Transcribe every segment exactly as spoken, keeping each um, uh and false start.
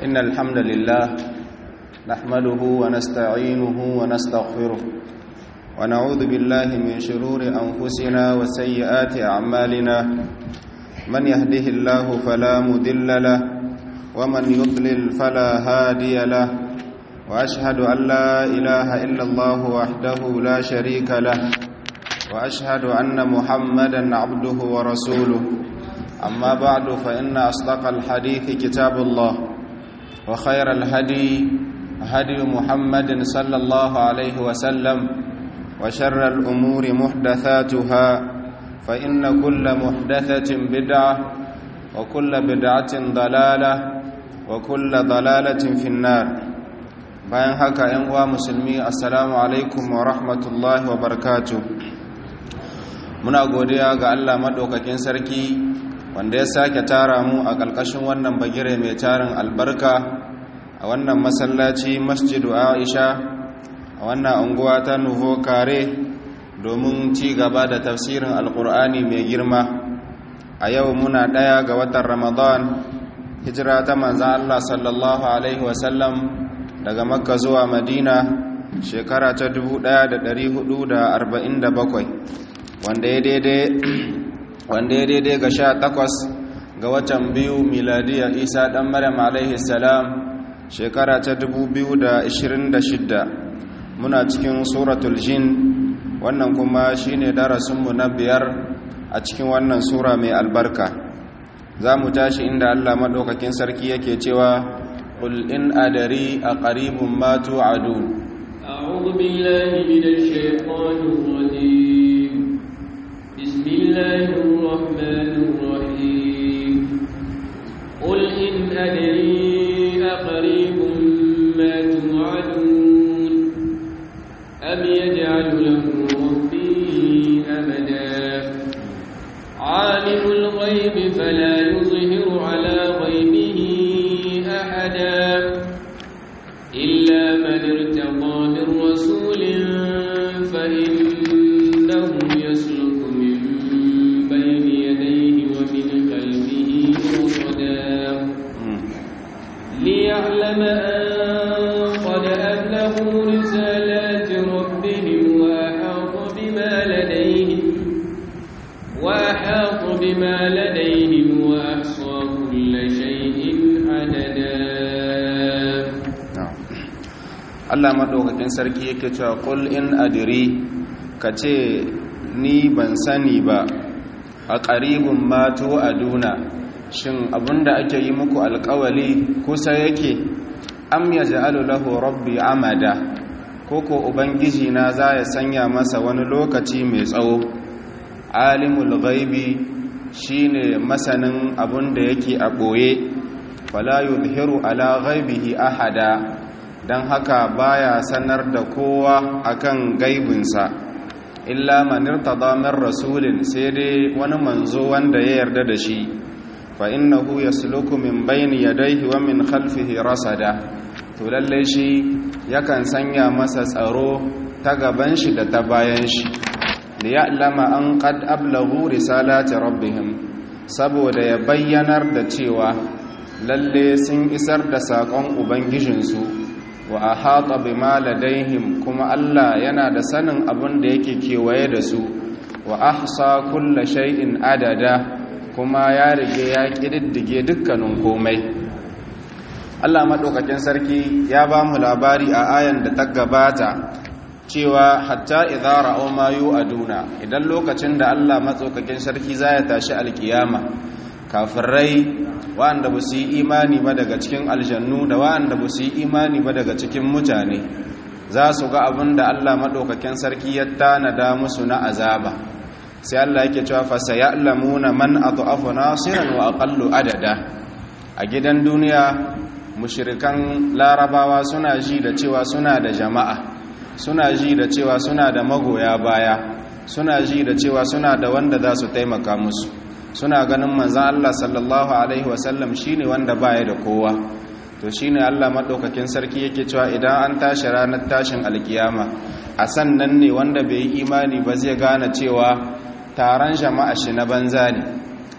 إن الحمد لله نحمده ونستعينه ونستغفره ونعوذ بالله من شرور أنفسنا وسيئات أعمالنا من يهده الله فلا مضل له ومن يضلل فلا هادي له وأشهد أن لا إله إلا الله وحده لا شريك له وأشهد أن محمدا عبده ورسوله أما بعد فإن أصدق الحديث كتاب الله وخير الهدي هدي محمد صلى الله عليه وسلم وشر الأمور محدثاتها فإن كل محدثة بدعة وكل بدعة ضلالة وكل ضلالة في النار. bayan haka ‘yan uwa musulmi assalamu alaikum wa rahmatullahi wa barakatuh. Muna godiya ga Allah maɗaukakin sarki wanda ya sake tara mu a ƙarƙashin wannan bagire mai tarin albarka a wannan masallaci masjidu Aisha a wannan unguwa ta Nuvo Kare domin ci gaba da tafsirin alƙur'ani mai girma. A yau muna ɗaya ga watan Ramadan, hijira ta manzan Allah sallallahu alaihi wasallam daga Makka zuwa Madina shekara ta dubu ɗaya da ɗari hudu da arba'in da bakwai, wanda ya daidai wanda ya daidai ga sha takwas ga watan biyu miladiya Isa ɗan Maryam alaihi salam shekara ta dubu biyu da ashirin da shidda. Muna cikin suratul jin, wannan kuma shine darasinmu na biyar a cikin wannan sura mai albarka. Za mu tashi inda Allah maɗaukakin sarki yake cewa قل إن أدري أقريب ما توعدون. أعوذ بالله من الشيطان الرجيم. بسم الله الرحمن الرحيم. قل إن أدري أقريب ما توعدون أم يجعل له ربي أمدا عالم الغيب فلا يظهر على غيبه أحدا إلا من ارتضى من رسول فإنه يسلك من بين يديه ومن خلفه رصدا ليعلم أن قد أبلغوا رسالات ربهم وأحاط بما لديهم وأحاط بما لديهم وأحصى كل شيء Allah maɗaukakin sarki yake cewa qul in adri, kace ni ban sani ba a qaribun ma tu'aduna, shin abinda ake yi muku alƙawali kusa yake, am yaj'alu lahu rabbi amada, koko ubangiji na za ya sanya masa wani lokaci mai tsawo. Alimul ghaibi shine masanin abinda yake a boye, fala yuzhiru ala ghaibihi ahada, dan haka baya sanar da kowa akan gaibinsa, illa man irtada min rasulin, sai dai wani manzo wanda ya yarda da shi, fa innahu yasluku min bayni yadayhi wa min khalfihi rasada, to lalle shi yakan sanya masa tsaro ta gaban shi da ta bayan shi, liya'lama an qad ablaghu risalati rabbihim, saboda ya bayyanar da cewa lalle sun isar da saƙon ubangijinsu, wa ahata bima ladaihim, kuma Allah yana da sanin abin da yake kewaye da su, wa ahsa kulla shay'in adada, kuma ya rige ya kididdige dukkanin komai. Allah madaukakin sarki ya ba mu labari a ayan da ta gabata cewa hatta idza ra'aw ma yu'aduna, idan lokacin da Allah madaukakin sarki zai tashi alkiyama, kafirai wa'anda ba su yi imani ba daga cikin aljannu da wa'anda ba su yi imani ba daga cikin mutane, za su ga abin da Allah maɗaukakin sarki ya tanada musu na azaba. Sai Allah yake cewa fa sayalamuna man adhafu nasiran wa aqallu adada. A gidan duniya mushrikan larabawa suna ji da cewa suna da jama'a, suna ji da cewa suna da magoya baya, suna ji da cewa suna da wanda za su taimaka musu, suna ganin manzan Allah sallallahu alaihi wasallam shine wanda baya da kowa. To shine Allah madaukakin sarki yake cewa idan an tashi ranar tashin alkiyama, a sannan ne wanda bai yi imani ba zai gane cewa taron jama'a shi na banza ne,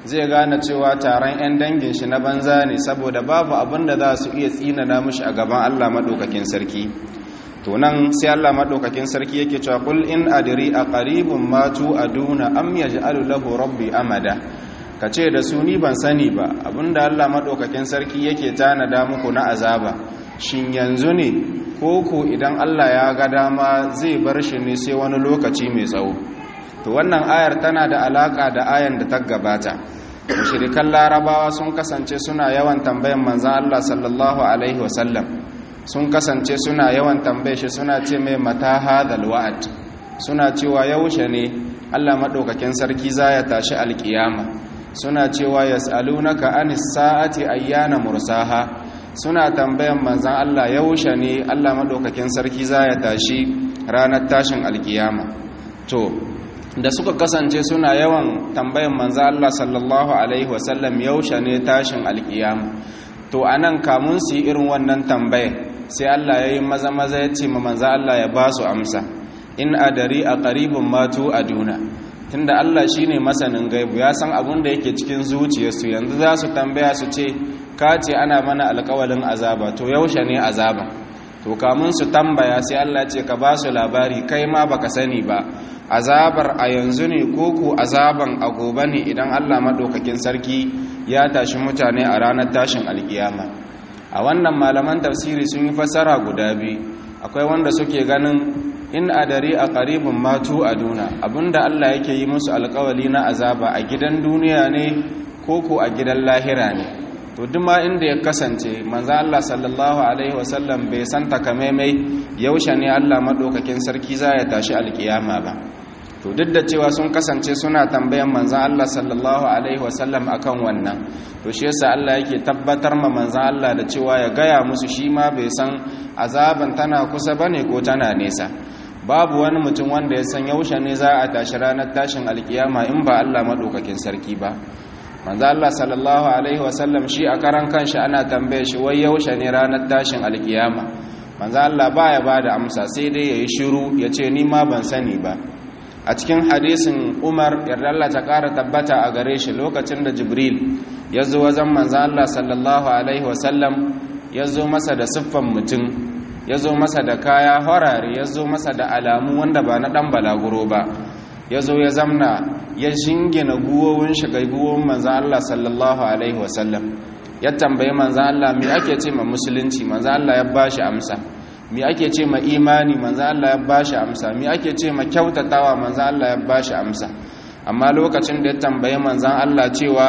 zai gane cewa taron 'yan dangin shi na banza ne saboda babu abin da za su iya tsinana mishi a gaban Allah maɗaukakin sarki. To nan sai Allah maɗaukakin sarki yake cewa qul in adri aqaribun ma tu'aduna am yaj'alu lahu rabbi amada, kace da su ni ban sani ba abinda Allah maɗaukakin sarki yake tanada muku na azaba shin yanzu ne ko ko idan Allah ya ga dama zai bar shi ne sai wani lokaci mai tsawo. To wannan ayar tana da alaka da ayan da ta gabata. Mushrikan larabawa sun kasance suna yawan tambayan manzon Allah sallallahu alaihi wasallam, sun kasance suna yawan tambaye shi suna ce mai mata hadal wa'ad, suna cewa yaushe ne Allah madaukakin sarki za ya tashi alkiyama, suna cewa yas'alunaka anis sa'ati ayyana mursaha, suna tambayan manzon Allah yaushe ne Allah madaukakin sarki za ya tashi ranar tashin alkiyama. To da suka kasance suna yawan tambayan manzo Allah sallallahu alaihi wasallam yaushe ne tashin alkiyama, to anan kamun su irin wannan tambaye sai Allah yayi maza maza ya ce ma manzo Allah ya ba su amsa, in adari aqaribun ma tu aduna, tunda Allah shine masanin gaibu ya san abun da yake cikin zuciyarsu, yanzu za su tambaya su ce ka ce ana mana alƙawalin azaba, to yaushe ne azaba? To kamun su tambaya sai Allah ce ka ba su labari kai ma baka sani ba, azabar a yanzu ne koko azaban a gobe ne idan Allah maɗaukakin sarki ya tashi mutane a ranar tashin alkiyama. A wannan malaman tafsiri sun yi fasara guda biyu, akwai wanda suke ganin in adari a qaribun matu aduna, abinda Allah yake yi musu alƙawali na azaba a gidan duniya ne koko a gidan lahira ne. To duma inda ya kasance manzo Allah sallallahu alaihi wasallam bai san takamaimai yaushe ne Allah madaukakin sarki za ya tashi alkiyama ba. To duk da cewa sun kasance suna tambayan manzo Allah sallallahu alaihi wasallam akan wannan, to shi yasa Allah yake tabbatar ma manzo Allah da cewa ya gaya musu shi ma bai san azaban tana kusa bane ko tana nesa. Babu wani mutum wanda ya san yaushe ne za a tashi ranar tashin alkiyama in ba Allah madaukakin sarki ba. Manzo Allah sallallahu alaihi wasallam shi a karan kanshi ana tambaye shi wai yaushe ne ranar tashin alkiyama, manzo Allah baya bada amsa sai dai yayi shiru yace ni ma ban sani ba. A cikin hadisin Umar yarda Allah ta kara tabbata a gare shi, lokacin da Jibril ya zo wajen manzo Allah sallallahu alaihi wasallam ya zo masa da siffan mutum, ya zo masa da kaya horare, ya zo masa da alamu wanda ba na dan balaguro ba, ya zo ya zamna ya shingina guwowin shiga guwowin manzan Allah sallallahu alaihi wasallam, ya tambayi manzan Allah me ake ce ma musulunci, manzan Allah ya bashi amsa, me ake ce ma imani, manzan Allah ya bashi amsa, me ake ce ma kyautatawa, manzan Allah ya bashi amsa. Amma lokacin da ya tambayi manzan Allah cewa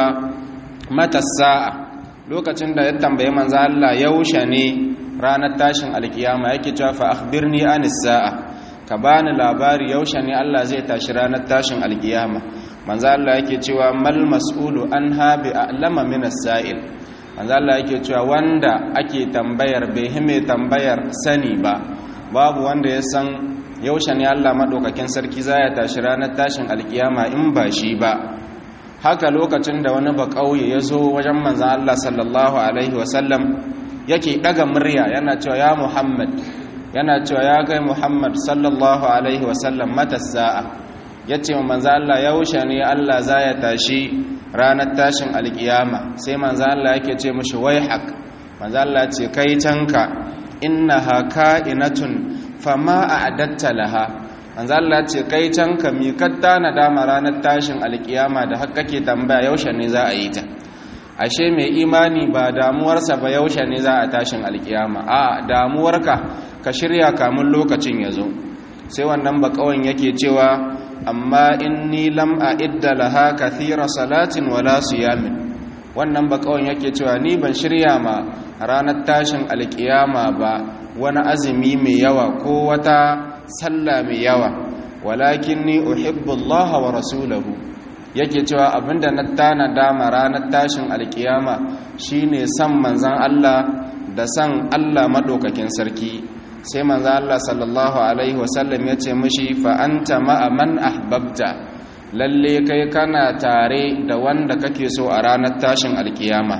mata sa'a, lokacin da ya tambayi manzan Allah yaushe ne ranar tashin alkiyama, yake cewa fa akhbirni anis sa'a, ka bani labari yaushe ne Allah zai tashi ranar tashin alkiyama. Manzo Allah yake cewa mal mas'ulu anha bi a'lama min as-sa'il, manzo Allah yake cewa wanda ake tambayar bai hime tambayar sani ba, babu wanda ya san yaushe ne Allah madaukakin sarki zai tashi ranar tashin alkiyama in ba shi ba. Haka lokacin da wani bakauye ya zo wajen manzo Allah sallallahu alaihi wasallam yake daga murya yana cewa ya Muhammad, yana cewa ya kai Muhammad sallallahu alaihi wasallam mata sa'a, yace wa manzo Allah yaushe ne Allah za ya tashi ranar tashin alkiyama. Sai manzo Allah yake ce mishi waihak, manzo Allah ce kai tanka, innaha ka'inatun fama a'adatta laha, manzo Allah ce kai tanka mi katta na dama ranar tashin alkiyama da har kake tambaya yaushe ne za a yi ta. Ashe mai imani ba damuwarsa ba yaushe ne za a tashin alkiyama, a damuwarka ka shirya kamun lokacin ya zo. Sai wannan bakawan yake cewa amma inni lam a'idda laha kathira salatin wala siyamin, wannan bakawan yake cewa ni ban shirya ma ranar tashin alkiyama ba wani azumi mai yawa ko wata sallah mai yawa, walakinni uhibbu Allah wa rasulahu, yake cewa abinda na tana dama ranar tashin alkiyama shine san manzon Allah da san Allah madaukakin sarki. Sai manzon Allah sallallahu alaihi wasallam ya ce mishi fa anta ma'a man ahbabta, lalle kai kana tare da wanda kake so a ranar tashin alkiyama.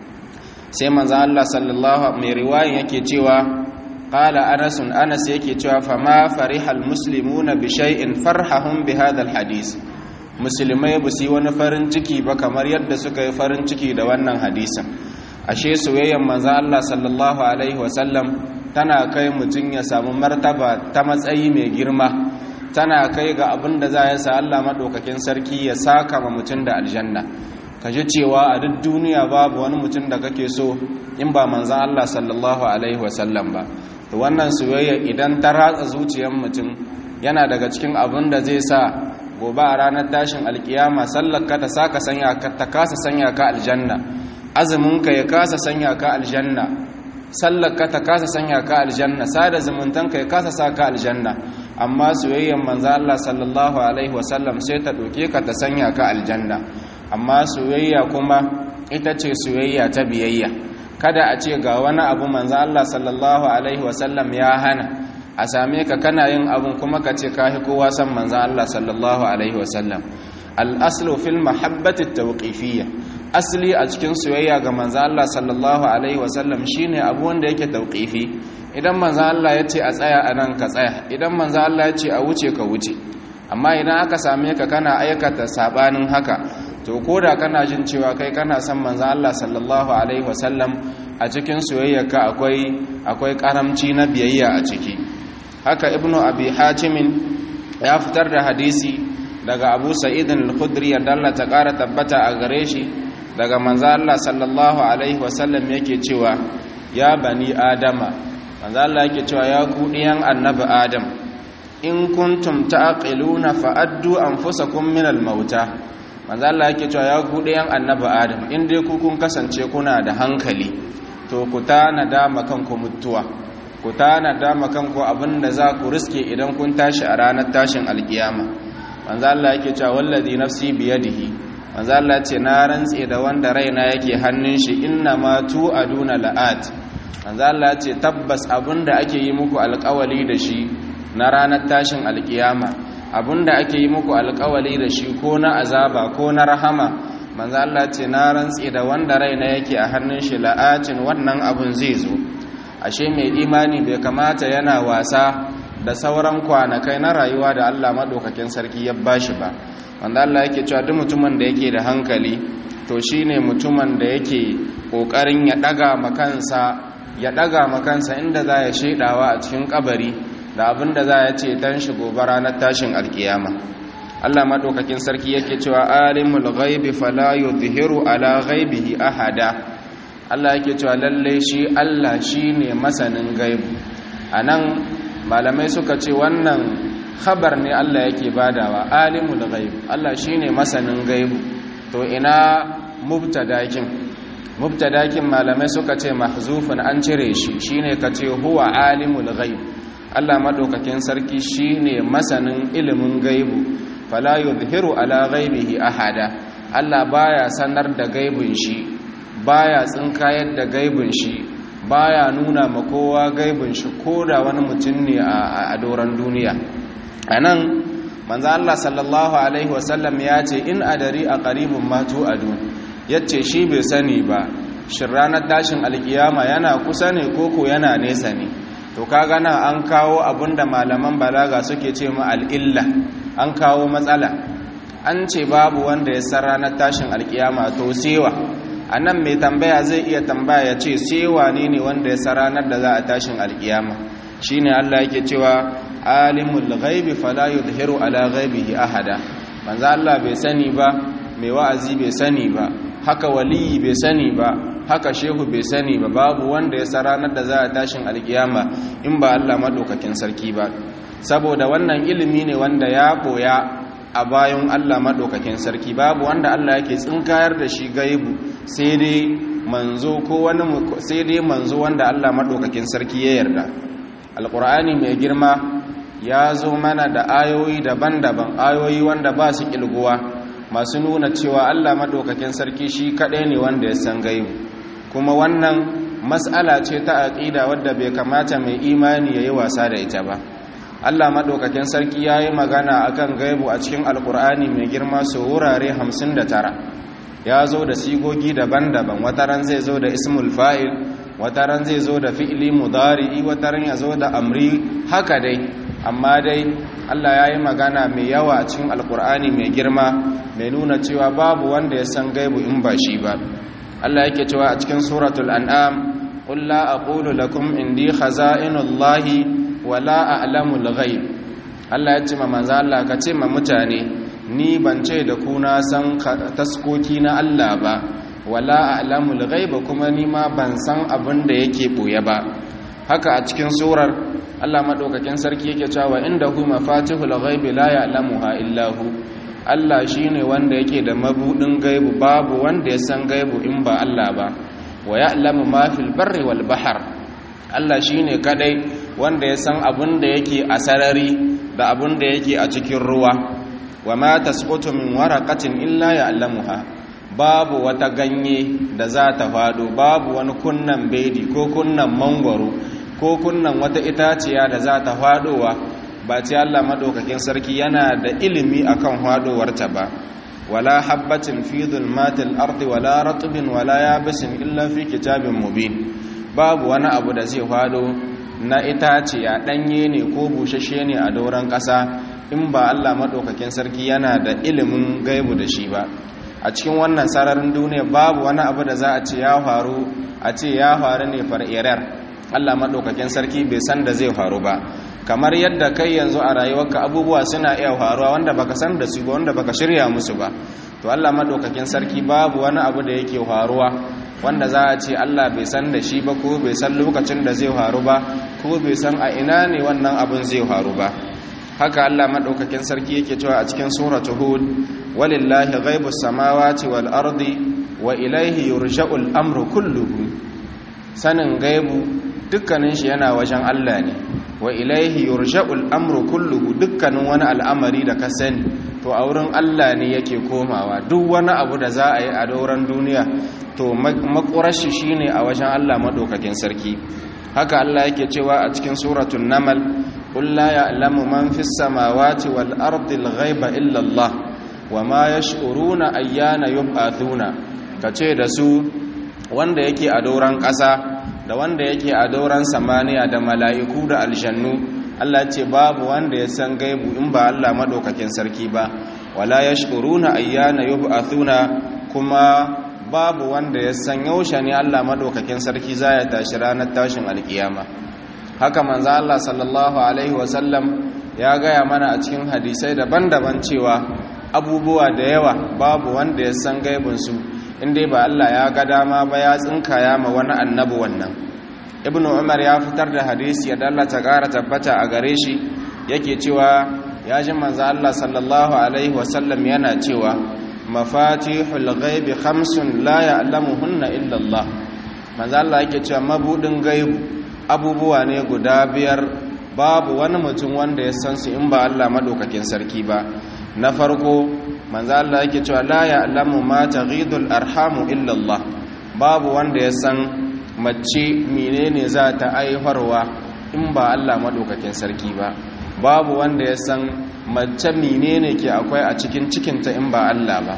Sai manzon Allah sallallahu mai riwayan yake cewa qala Anas, Anas yake cewa fa ma farihal muslimuna bi shay'in farhahum bi hadha alhadith, musulmai ba su yi wani farin ciki ba kamar yadda suka yi farin ciki da wannan hadisin. Ashe soyayyar manzon Allah sallallahu alaihi wasallam tana kai mutum ya samu martaba ta matsayi mai girma, tana kai ga abin da za ya sa Allah maɗaukakin sarki ya saka ma mutum da aljanna. Ka ji cewa a duk duniya babu wani mutum da kake so in ba manzan Allah sallallahu alaihi wasallam ba. To wannan soyayya idan ta ratsa zuciyar mutum yana daga cikin abin da zai sa gobe a ranar tashin alkiyama sallar ka ta saka sanya ka ta kasa sanya ka aljanna, azumin ka ya kasa sanya ka aljanna, sallar ka ta kasa sanya ka aljanna, sada zumuntan ka ya kasa saka aljanna, amma soyayyar manzo Allah sallallahu alaihi wasallam sai ta doke ka ta sanya ka aljanna. Amma soyayya kuma ita ce soyayya ta biyayya. Kada a ce ga wani abu manzo Allah sallallahu alaihi wasallam ya hana, a same ka kana yin abun kuma ka ce kahi kowa san manzo Allah sallallahu alaihi wasallam. Al-aslu fil mahabbati at-tawqifiyya, asli a cikin soyayya ga manzo Allah sallallahu alaihi wasallam shine abu wanda yake tawqifi. Idan manzo Allah ya ce a tsaya anan ka tsaya, idan manzo Allah ya ce a wuce ka wuce. Amma idan aka same ka kana aikata sabanin haka, to koda kana jin cewa kai kana son manzo Allah sallallahu alaihi wasallam, a cikin soyayyarka akwai akwai karamci na biyayya a ciki. Haka ibnu abi hatim ya fitar da hadisi daga abu sa'id al-khudri ya dallata ƙara tabbata a gare shi daga manzo Allah sallallahu alaihi wasallam yake cewa ya bani adama, manzo Allah yake cewa ya ku diyan annabi adam, in kuntum ta'qiluna fa'addu anfusakum min al-mauta. Manzo Allah yake cewa ya ku diyan annabi adam, in dai ku kun kasance kuna da hankali to ku tanada makanku mutuwa, ku tanada makanku abinda za ku riske idan kun tashi a ranar tashin alkiyama. Manzo Allah yake cewa wallazi nafsi biyadihi, manzo Allah ce na rantse da wanda raina yake hannun shi, inna ma tu'aduna la'at. Manzo Allah ce tabbas abinda ake yi muku alƙawali da shi na ranar tashin alkiyama, abinda ake yi muku alƙawali da shi ko na azaba ko na rahama, manzo Allah ce na rantse da wanda raina yake a hannun shi la'atin, wannan abun zai zo. Ashe mai imani bai kamata yana wasa da sauran kwanakai na rayuwa da Allah madaukakin sarki ya bashi ba. Wanda Allah yake cewa duk mutumin da yake da hankali to shine mutumin da yake kokarin ya daga makansa ya daga makansa inda za ya shedawa a cikin kabari da abin da za ya ce dan shi gobe ranar tashin alkiyama. Allah madaukakin sarki yake cewa alimul ghaibi fala yuzhiru ala ghaibihi ahada. Allah yake cewa lalle shi Allah shine masanin gaibu. Anan malamai suka ce wannan khabar ne Allah yake badawa, alimul ghaib, Allah shine masanin gaibu. To ina mubtadakin mubtadakin malamai suka ce mahzufun, an cire shi, shine kace huwa alimul ghaib. Allah madaukakin sarki shine masanin ilimin gaibu, fala yuzhiru ala ghaibihi ahada. Allah baya sanar da gaibun shi, baya tsinkayar da gaibun shi, baya nuna ma kowa gaibun shi ko da wani mutum ne a doron duniya. Anan manzo Allah sallallahu alaihi wasallam ya ce in adari a qaribun ma tu'adun, yace shi bai sani ba shin ranar tashin alkiyama yana kusa ne koko yana nesa ne. To kaga nan an kawo abinda malaman balaga suke ce mu al-illa, an kawo matsala. An ce babu wanda ya san ranar tashin alkiyama, to sewa anan mai tambaya zai iya tambaya ya ce sai wane ne wanda ya san ranar da za a tashin alkiyama. Shine Allah yake cewa alimul ghaibi fala yuzhiru ala ghaibihi ahada. Manzo Allah bai sani ba, mai wa'azi bai sani ba, haka waliyi bai sani ba, haka shehu bai sani ba, babu wanda ya san ranar da za a tashin alkiyama in ba Allah madaukakin sarki ba. Saboda wannan ilimi ne wanda ya koya a bayan Allah madaukakin sarki, babu wanda Allah yake tsinkayar da shi gaibu sai dai manzo ko wani sai dai manzo wanda Allah madaukakin sarki ya yarda. Alqur'ani mai girma ya zo mana da ayoyi daban-daban, ayoyi wanda ba su kilguwa, masu nuna cewa Allah madaukakin sarki shi kadai ne wanda ya san gaibu. Kuma wannan mas'ala ce ta aqida wadda bai kamata mai imani yayi wasa da ita ba. Allah madaukakin sarki yayi magana akan gaibu a cikin alqur'ani mai girma so wurare hamsin da tara. Ya zo da sigogi daban-daban, wataran zai zo da ismul fa'il, wataran zai zo da fi'li mudari'i, wataran ya zo da amri, haka dai amma dai Allah ya yi magana mai yawa a cikin alkur'ani mai girma mai nuna cewa babu wanda ya san gaibu in ba shi ba. Allah yake cewa a cikin suratul an'am qul la aqulu lakum indi khaza'inullahi wa la a'lamul ghaib. Allah ya ce ma manzo Allah ka ce ma mutane ni ban ce da ku na san taskoki na Allah ba wala a'lamul ghaib kuma ni ma ban san abin da yake boye ba. Haka a cikin surar Allah madaukakin sarki yake cewa indahu mafatihul ghaibi la ya'lamuha illa hu. Allah shine wanda yake da mabudin gaibu, babu wanda ya san gaibu in ba Allah ba. Wa ya'lamu ma fil barri wal bahr. Allah shine kadai wanda ya san abin da yake a sarari da abin da yake a cikin ruwa. Wa ma tasqutu min waraqatin illa ya'lamuha. Babu wata ganye da za ta fado, babu wani kunnan bedi ko kunnan mangwaro ko kunnan wata itaciya da za ta fadowa ba ce Allah madaukakin sarki yana da ilimi akan fadowarta ba. Wala habbatin fi dhulmatil ardi wala ratbin wala yabisin illa fi kitabin mubin. Babu wani abu da zai fado na itaciya danye ne ko bushashe ne a doron ƙasa in ba Allah madaukakin sarki yana da ilimin gaibu da shi ba. A cikin wannan sararin duniya babu wani abu da za a ce ya faru a ce ya faru ne far'irar Allah maɗaukakin sarki bai san da zai faru ba. Kamar yadda kai yanzu a rayuwarka abubuwa suna iya faruwa wanda baka san da su ba, wanda baka shirya musu ba, to Allah maɗaukakin sarki babu wani abu da yake faruwa wanda za a ce Allah bai san da shi ba ko bai san lokacin da zai faru ba ko bai san a ina ne wannan abin zai faru ba. Haka Allah maɗaukakin sarki yake cewa a cikin suratul hud walillahi ghaibus samawati wal ardi wa ilaihi yurja'ul amru kulluhu. Sanin gaibu dukkanin shi yana wajen Allah ne. Wa ilaihi yurja'ul amru kulluhu. Dukkanin wani al'amari da ka sani to a wurin Allah ne yake komawa. Duk wani abu da za a yi a dauran duniya to makurashi shine a wajen Allah madaukakin sarki. Haka Allah yake cewa a cikin suratul namal qul la ya'lamu man fis samawati wal ardi al ghaiba illa Allah wa ma yash'uruna ayyana yub'athuna. Kace da su wanda yake a dauran ƙasa da wanda yake a dauran samaniya da mala'iku da aljannu, Allah ce babu wanda ya san gaibu in ba Allah madaukakin sarki ba. Wala yash'uruna ayyana yub'athuna, kuma babu wanda ya san yaushe ne Allah madaukakin sarki za ya tashi ranar tashin alkiyama. Haka manzo Allah sallallahu alaihi wasallam ya gaya mana a cikin hadisai daban-daban cewa abubuwa da yawa babu wanda ya san gaibinsu inda ba Allah ya ga dama ba ya tsinkaya ma wani annabi wannan. Ibn Umar ya fitar da hadisi ya Allah ta ƙara tabbata a gare shi yake cewa ya ji manzo Allah sallallahu alaihi wasallam yana cewa mafatihul ghaibi khamsun la ya'lamuhunna illa Allah. Manzo Allah yake cewa mabudin gaibu abubuwa ne guda biyar babu wani mutum wanda ya san su in ba Allah madaukakin sarki ba. Na farko manzo Allah yake cewa la ya'lamu ma taghidul arhamu illa Allah. Babu wanda ya san mace menene za ta aiharwa in ba Allah madaukakin sarki ba. Babu wanda ya san mace menene ke akwai a cikin cikinta in ba Allah ba.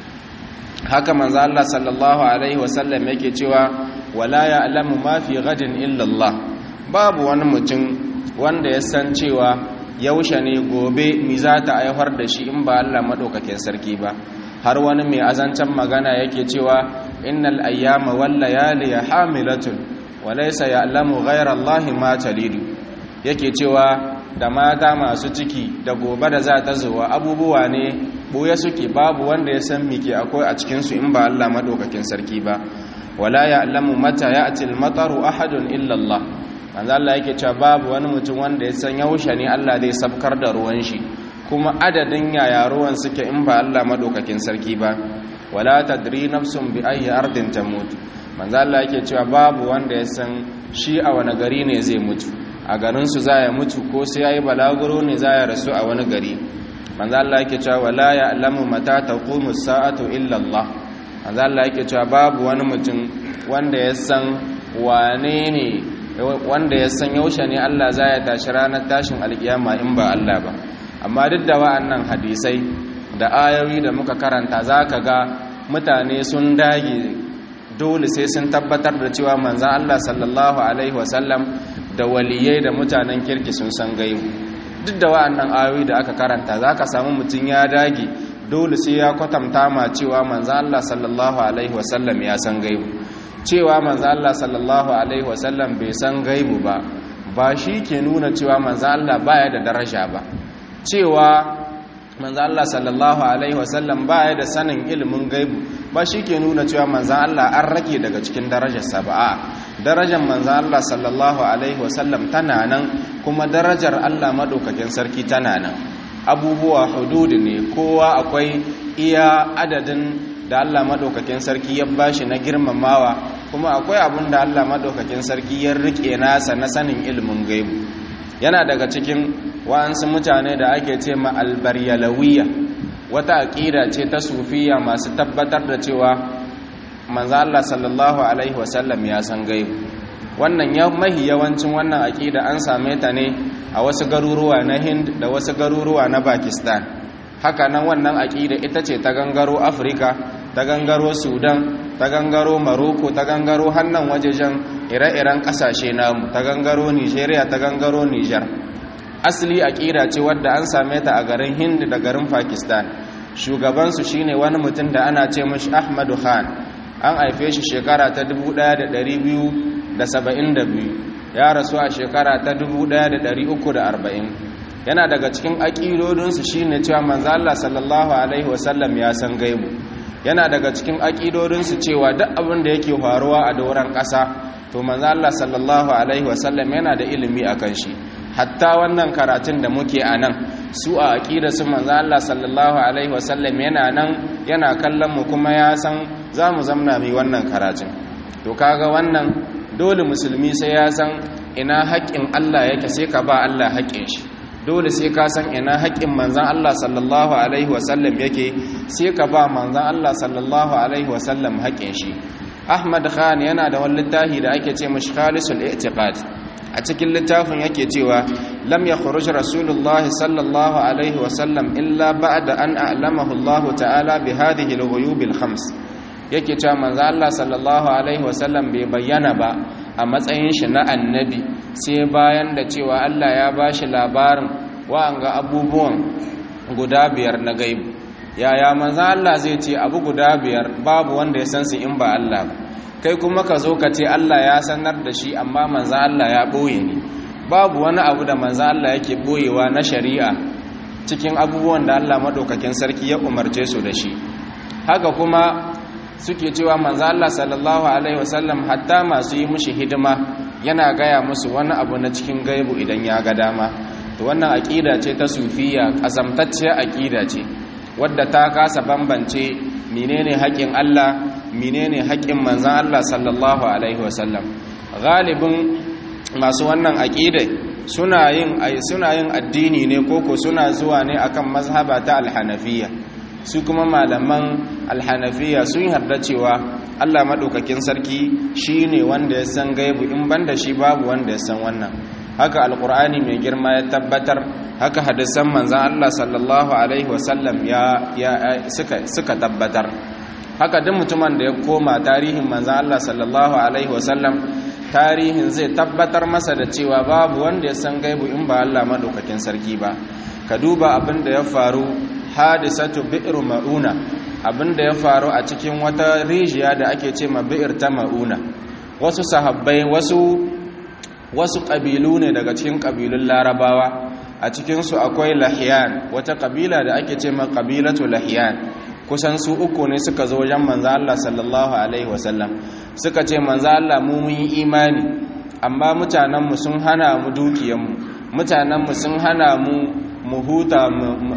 Haka manzo Allah sallallahu alaihi wasallam yake cewa wala ya'lamu ma fi ghadin illa Allah. Babu wani mutum wanda ya san cewa yaushe ne gobe mi za ta aihar da shi in ba Allah madaukakin sarki ba. Har wani mai azancan magana yake cewa innal ayyama wal layali hamilatun wa laysa ya'lamu ghayra Allah ma talidu. Yake cewa da mata masu ciki da gobe da za ta zuwa abubuwa ne boye suke, babu wanda ya san mike akwai a cikin su in ba Allah madaukakin sarki ba. Wala ya'lamu mata ya'ti al-mataru ahadun illa Allah. Manzo Allah yake cewa babu wani mutum wanda ya san yaushe ne Allah zai sabkar da ruwan shi, kuma adadin yaya ruwan suke in ba Allah madaukakin sarki ba. Wala tadri nafsun bi ayyi ardin tamut. Manzo Allah yake cewa babu wanda ya san shi a wani gari ne zai mutu, a garin su za ya mutu ko sai yayi balaguro ne za ya rasu a wani gari. Manzo Allah yake cewa wala ya'lamu mata taqumu as-sa'atu illa Allah. Manzo Allah yake cewa babu wani mutum wanda ya san wane ne wanda ya san yaushe ne Allah za ya tashi ranar tashin alkiyama in ba Allah ba. Amma duk da wa'annan hadisai da ayoyi da muka karanta zaka ga mutane sun dage dole sai sun tabbatar da cewa manzon Allah sallallahu alaihi wasallam da waliyai da mutanen kirki sun san gaibu. duk da wa'annan ayoyi da aka karanta zaka samu mutun ya dage dole sai ya kwatanta ma cewa manzo Allah sallallahu alaihi wasallam ya san gaibu. Cewa manzo Allah sallallahu alaihi wasallam bai san gaibu ba ba shi ke nuna cewa manzo Allah baya da daraja ba. Cewa manzo Allah sallallahu alaihi wasallam baya da sanin ilimin gaibu ba shi ke nuna cewa manzo Allah an rage daga cikin darajarsa ba. Darajar manzo Allah sallallahu alaihi wasallam tana nan, kuma darajar Allah madaukakin sarki tana nan. Abubuwa hudud ne, kowa akwai iya adadin da Allah madaukakin sarki ya bashi na girmamawa, kuma akwai abin da Allah madaukakin sarki ya rike nasa na sanin ilimin gaibu. Yana daga cikin wa'ansu mutane da ake ce ma albaryalawiyya, wata aqida ce ta sufiya masu tabbatar da cewa manzo Allah sallallahu alaihi wasallam ya san gaibu. Wannan ya mahi yawancin wannan aqida an same ta ne a wasu garuruwa na Hind da wasu garuruwa na Pakistan. Haka nan wannan aqida ita ce ta gangaro Afrika, ta gangaro Sudan, ta gangaro Morocco, ta gangaro hannan wajejen ire-iren kasashe namu, ta gangaro Nigeria, ta gangaro Niger. Asali aqida ce wadda an same ta a garin Hind da garin Pakistan. Shugabansu shine wani mutum da ana ce mishi Ahmadu Khan. An haife shi shekara ta dubu ɗaya da ɗari biyu da saba'in da biyu, ya rasu a shekara ta dubu ɗaya da ɗari uku da arba'in. Yana daga cikin aƙidodinsu shi ne cewa manzo Allah sallallahu alaihi wasallam ya san gaibu. Yana daga cikin aƙidodinsu cewa duk abin da yake faruwa a doron ƙasa to manzo Allah sallallahu alaihi wasallam yana da ilimi akan shi. Hatta wannan karatun da muke a nan, su a aƙidarsu manzo Allah sallallahu alaihi wasallam yana nan yana kallon mu, kuma ya san za mu zamna mai wannan karatun. To kaga wannan dole musulmi sai ya san ina haƙƙin Allah yake, sai ka ba Allah haƙƙin shi. Dole sai ka san ina haƙƙin manzon Allah sallallahu alaihi wasallam yake, sai ka ba manzon Allah sallallahu alaihi wasallam haƙƙin shi. Ahmad Khan yana da wani littafi da ake ce mashi Khalisul I'tiqad. A cikin littafin yake cewa lam yakhruj Rasulullah sallallahu alaihi wasallam illa ba'da an a'lamahu Allah ta'ala bi hadhihi al-ghuyub al-khams. Yake cewa manzo Allah sallallahu alaihi wasallam bai bayyana ba a matsayin shi na annabi sai bayan da cewa Allah ya bashi labarin wa'anga abubuwan guda biyar na gaibu. Yaya manzo Allah zai ce abu guda biyar babu wanda ya san su in ba Allah ba, kai kuma ka zo ka ce Allah ya sanar da shi amma manzo Allah ya boye ni? Babu wani abu da manzo Allah yake boyewa na shari'a cikin abubuwan da Allah madaukakin sarki ya umarce su da shi. Haka kuma suke cewa manzo Allah sallallahu alaihi wasallam hatta masu yi mushi hidima yana gaya musu wani abu na cikin gaibu idan ya ga dama. To wannan aqida ce ta sufiya, azamtacciyar aqida ce wadda ta kasa bambance menene haƙin Allah menene haƙin manzon Allah sallallahu alaihi wasallam. Galibin masu wannan aqida suna yin suna yin addini ne koko suna zuwa ne akan mazhaba ta al-Hanafiyya. Su kuma malaman alhanafiya sun yarda cewa Allah madaukakin sarki shine wanda ya san gaibu, in banda shi babu wanda ya san wannan. Haka alqur'ani mai girma ya tabbatar, haka hadisan manzon Allah sallallahu alaihi wasallam ya, ya suka suka tabbatar. Haka duk mutumin da ya koma tarihin manzon Allah sallallahu alaihi wasallam, tarihin zai tabbatar masa da cewa babu wanda ya san gaibu in ba Allah madaukakin sarki ba. Ka duba abin da ya faru, hadisatu bi'r mauna, abinda ya faru a cikin wata rijiya da ake ce ma bi'r ta mauna. Wasu sahabbai, wasu wasu kabilu ne daga cikin kabilun Larabawa. A cikin su akwai Lahyan, wata kabila da ake ce ma kabilatu Lahyan. Kusan su uku ne suka zo wajen manzo Allah sallallahu alaihi wasallam. Suka ce manzo Allah, mu mun yi imani, amma mutanen mu sun hana mu dukiyan mu. Mutanen mu sun hana mu mu huta,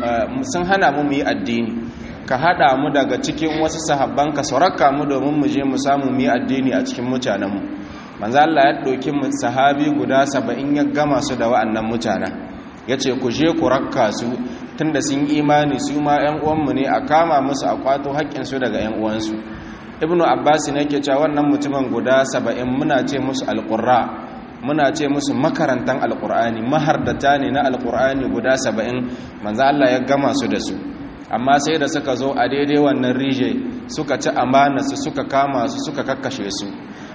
sun hana mu mu yi addini. Ka hada mu daga cikin wasu sahabban ka sauraka mu domin mu je mu samu mu yi addini a cikin mutanenmu. Manzo Allah ya dauki sahabi guda saba'in ya gama su da wa'annan mutanen, yace ku je ku rakka su, tunda sun yi imani su ma ƴan uwanmu ne, a kama musu a kwato haƙƙin su daga ƴan uwansu. Ibnu Abbas ne yake cewa wannan mutumin guda saba'in muna ce musu alqurra, muna ce musu makarantan alqur'ani, mahardata ne na alqur'ani guda saba'in. Manzo Allah ya gama su da su, amma sai da suka zo a daidai wannan rije suka ci amana su, suka kama su, suka kakkashe su.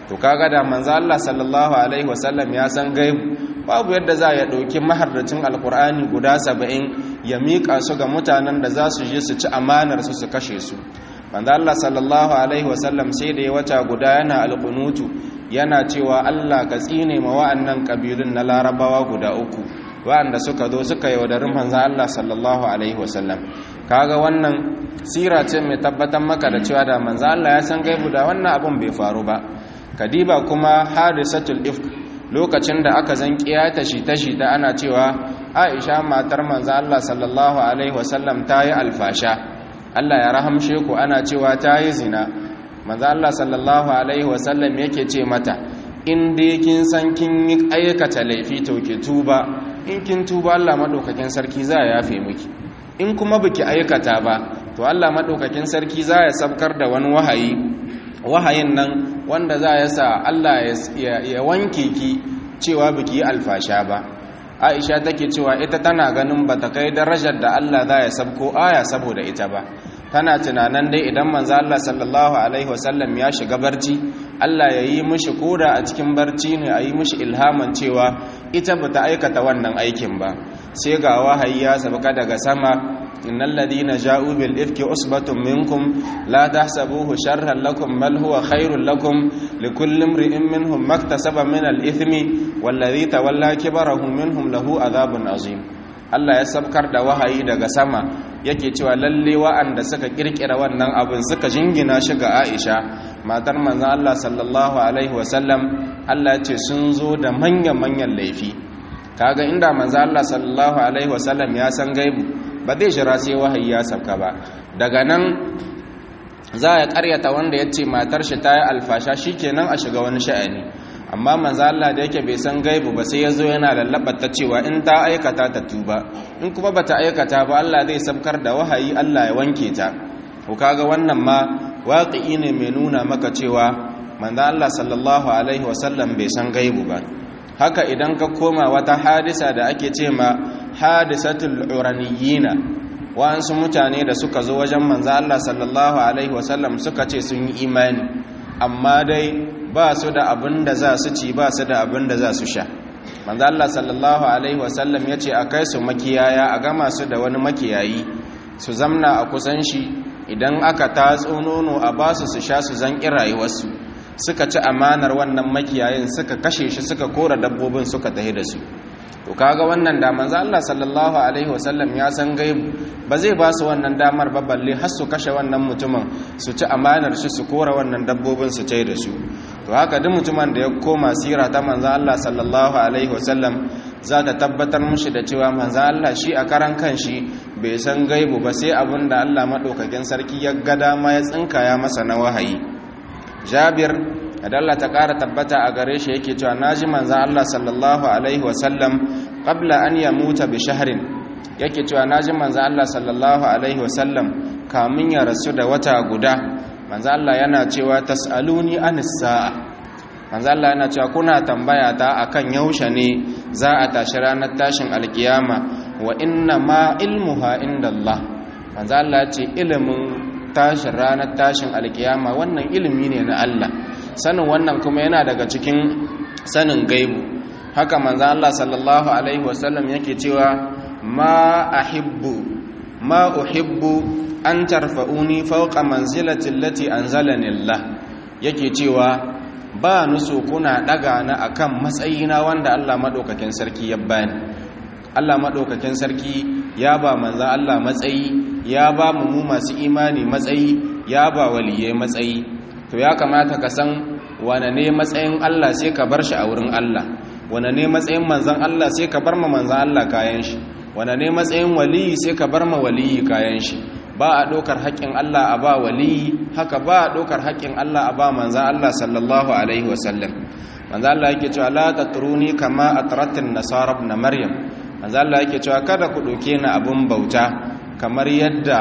to kaga da manzo Allah sallallahu alaihi wasallam ya san gaibu babu yadda za ya dauki maharracin alqur'ani guda saba'in ya mika su ga mutanen da za su je su ci amanar su su kashe su. manzo Allah sallallahu alaihi wasallam sai da ya wata guda yana alqunutu yana cewa Allah ka tsine ma wa'annan kabilun na larabawa guda uku wa'anda suka zo suka yaudari manzo Allah sallallahu alaihi wasallam. kaga wannan sira ce mai tabbatar maka da cewa da manzo Allah ya san gaibu da wannan abun bai faru ba. kadiba kuma hadisatul ifk lokacin da aka zan kiyata shi ta shi ta ana cewa Aisha matar manzo Allah sallallahu alaihi wasallam ta yi alfasha, Allah ya rahamshe ku, ana cewa ta yi zina. manzo Allah sallallahu alaihi wasallam yake ce mata in dai kin san kin yi aikata laifi to ki tuba, in kin tuba Allah madaukakin sarki za ya yafe miki, in kuma biki aikata ba to Allah madaukakin sarki za ya sabkar da wani wahayi wahayin nan wanda za ya sa Allah ya wanke ki cewa biki alfasha ba. Aisha take cewa ita tana ganin bata kai darajar da Allah za ya sabko aya saboda ita ba, tana tunanin dai idan manzo Allah sallallahu alaihi wasallam ya shiga barci Allah ya yi mishi koda a cikin barci ne a yi mishi ilhaman cewa ita bata aikata wannan aikin ba. sai ga wahayi ya sabaka daga sama innal ladina ja'u bil ifki usbatun minkum la tahsabuhu sharran lakum bal huwa khairul lakum likulli imrin minhum maktasaba min al ithmi wal ladhi tawalla kibarahu minhum lahu adhabun azim. Allah ya sabkar da wahayi daga sama yake cewa lalle wa'anda suka kirkira wannan abin suka jingina shi ga Aisha matar manzon Allah sallallahu alaihi wasallam, Allah ya ce sun zo da manyan manyan laifi. kaga inda manzon Allah sallallahu alaihi wasallam ya san gaibu ba zai jira sai wahayi ya sabka ba, daga nan za ya karyata wanda ya ce matar shi ta yi alfasha shikenan a shiga wani sha'ani. amma manzo Allah da yake bai san gaibu ba sai yazo yana lallabata cewa in ta aikata ta tuba, in kuma bata aikata ba Allah zai sabkar da wahayi Allah ya wanke ta. ko kaga wannan ma waqi'i ne mai nuna maka cewa manzo Allah sallallahu alaihi wasallam bai san gaibu ba. haka idan ka koma wata hadisa da ake ce ma hadisatul uraniyina, wa'ansu mutane da suka zo wajen manzo Allah sallallahu alaihi wasallam suka ce sun yi imani amma dai ba su da abin da za su ci, ba su da abin da za su sha. manzo Allah sallallahu alaihi wasallam ya ce a kai su makiyaya, a gama su da wani makiyayi su zamna a kusan shi, idan aka tatso nono a ba su su sha su zan rayuwarsu. suka ci amanar wannan makiyayin, suka kashe shi, suka kora dabbobin suka tahi da su. to kaga wannan da manzo Allah sallallahu alaihi wasallam ya san gaibu ba zai ba su wannan damar ba, balle har su kashe wannan mutumin, su ci amanar shi, su kora wannan dabbobin su tai da su. to haka duk mutumin da ya koma sira ta manzo Allah sallallahu alaihi wasallam za ta tabbatar mushi da cewa manzo Allah shi a karan kanshi bai san gaibu ba sai abinda Allah madaukakin sarki ya ga dama ya tsinkaya masa na wahayi. Jabir adalla ta ƙara tabbata a gare shi yake cewa naji manzo Allah sallallahu alaihi wasallam qabla an yamuta bi shahrin, yake cewa naji manzo Allah sallallahu alaihi wasallam kamin ya rasu da wata guda, manzo Allah yana cewa tasaluni anis sa'a, manzo Allah yana cewa kuna tambaya ta akan yaushe ne za a tashi ranar tashin alkiyama, wa inna ma ilmuha indallah. manzo Allah ya ce ilimin tashin ranar tashin alkiyama wannan ilimi ne na Allah, sanin wannan kuma yana daga cikin sanin gaibu. haka manzo Allah sallallahu alaihi wasallam yake cewa ma ahibbu ma uhibbu an tarfa'uni fawqa manzilati allati anzalani Allah, yake cewa ba nuso kuna daga na akan matsayina wanda Allah madaukakin sarki ya bani. Allah madaukakin sarki ya ba manzo Allah matsayi, ya ba mu mu masu imani matsayi, ya ba waliyai matsayi. to ya kamata ka san wane ne matsayin Allah sai ka bar shi a wurin Allah, wane ne matsayin manzon Allah sai ka bar ma manzon Allah kayan shi, wane ne matsayin waliyi sai ka bar ma waliyi kayan shi. ba a ɗaukar haƙƙin Allah a ba waliyi, haka ba a ɗaukar haƙƙin Allah a ba manzon Allah sallallahu alaihi wasallam. manzon Allah yake cewa la tatruni kama atratin nasara ibn maryam, manzon Allah yake cewa kada ku ɗauke ni abun bauta kamar yadda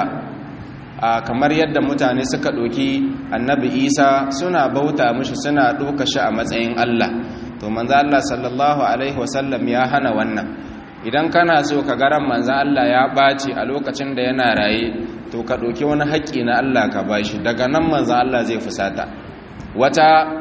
a kamar yadda mutane suka ɗauki annabi Isa suna bauta mishi, suna ɗauka shi a matsayin Allah. to manzo Allah sallallahu alaihi wasallam ya hana wannan. idan kana so ka garan manzo Allah ya ɓaci a lokacin da yana raye, to ka ɗauki wani haƙƙi na Allah ka bashi, daga nan manzo Allah zai fusata. wata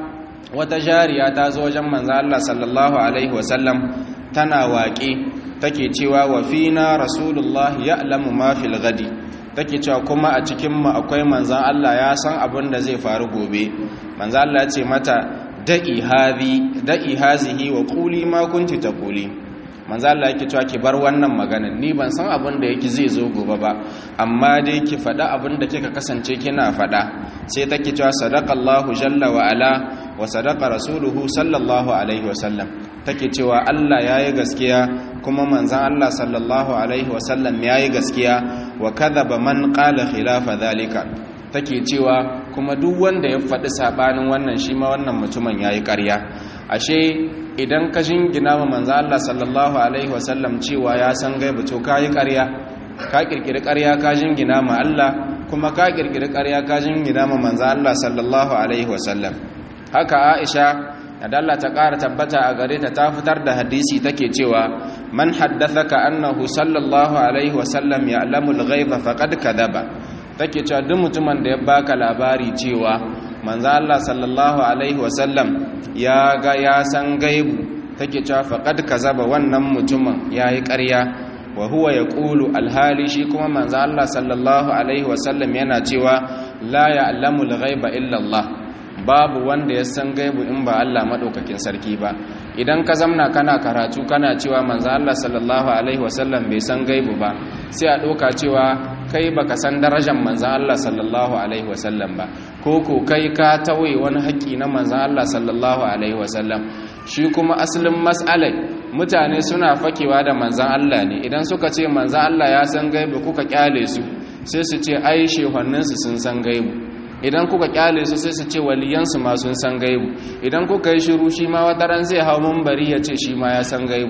wata jariya ta zo wajen manzo Allah sallallahu alaihi wasallam tana waƙe take cewa wa fina rasulullah ya'lamu ma fil ghadi take cewa kuma a cikin mu akwai manzon Allah ya san abin da zai faru gobe. Manzo Allah ya ce mata da'i hadhi da'i hazihi wa quli ma kunti taquli. Manzo Allah yake cewa ki bar wannan magana, ni ban san abin da yake zai zo gobe ba, amma dai ki faɗa abin da kika kasance kina faɗa. Sai take cewa sadaqallahu jalla wa ala wa sadaqa rasuluhu sallallahu alaihi wasallam. Take cewa Allah yayi gaskiya kuma manzon Allah sallallahu alaihi wasallam yayi gaskiya wa kadhaba man qala khilafa dhalika. Take cewa kuma duk wanda ya faɗi sabanin wannan shi ma wannan mutumin yayi ƙarya. Ashe idan ka jingina ma manzo Allah sallallahu alaihi wasallam cewa ya san gaibu to kai ƙarya, ka kirkiri ƙarya ka jingina ma Allah, kuma ka kirkiri ƙarya ka jingina ma manzo Allah sallallahu alaihi wasallam. Haka Aisha da Allah ta ƙara tabbata a gare ta ta fitar da hadisi take cewa man haddathaka annahu sallallahu alaihi wasallam ya'lamu al-ghaiba faqad kadaba. Take cewa duk mutumin da ya baka labari cewa manzo Allah sallallahu alaihi wasallam ya ga ya san gaibu, take cewa faqad kazaba, wannan mutumin yayi ƙarya. Wa huwa yaqulu alhali shi kuma manzo Allah sallallahu alaihi wasallam yana cewa la ya'lamu al-ghaiba illa Allah, babu wanda ya san gaibu in ba Allah madaukakin sarki ba. Idan ka zamna kana karatu kana cewa manzo Allah sallallahu alaihi wasallam bai san gaibu ba, sai a doka cewa kai baka san darajar manzo Allah sallallahu alaihi wasallam ba, ko ko kai ka tawaye wani haƙi na manzo Allah sallallahu alaihi wasallam. Shi kuma asalin mas'alai mutane suna fakewa da manzo Allah ne. Idan suka ce manzo Allah ya san gaibu kuka kyale su, sai su ce ai shehunnansu sun san gaibu. Idan kuka kyale su sai su ce waliyansu ma sun san gaibu. Idan kuka yi shiru shi ma wata ran zai hau mambari ya ce shi ma ya san gaibu.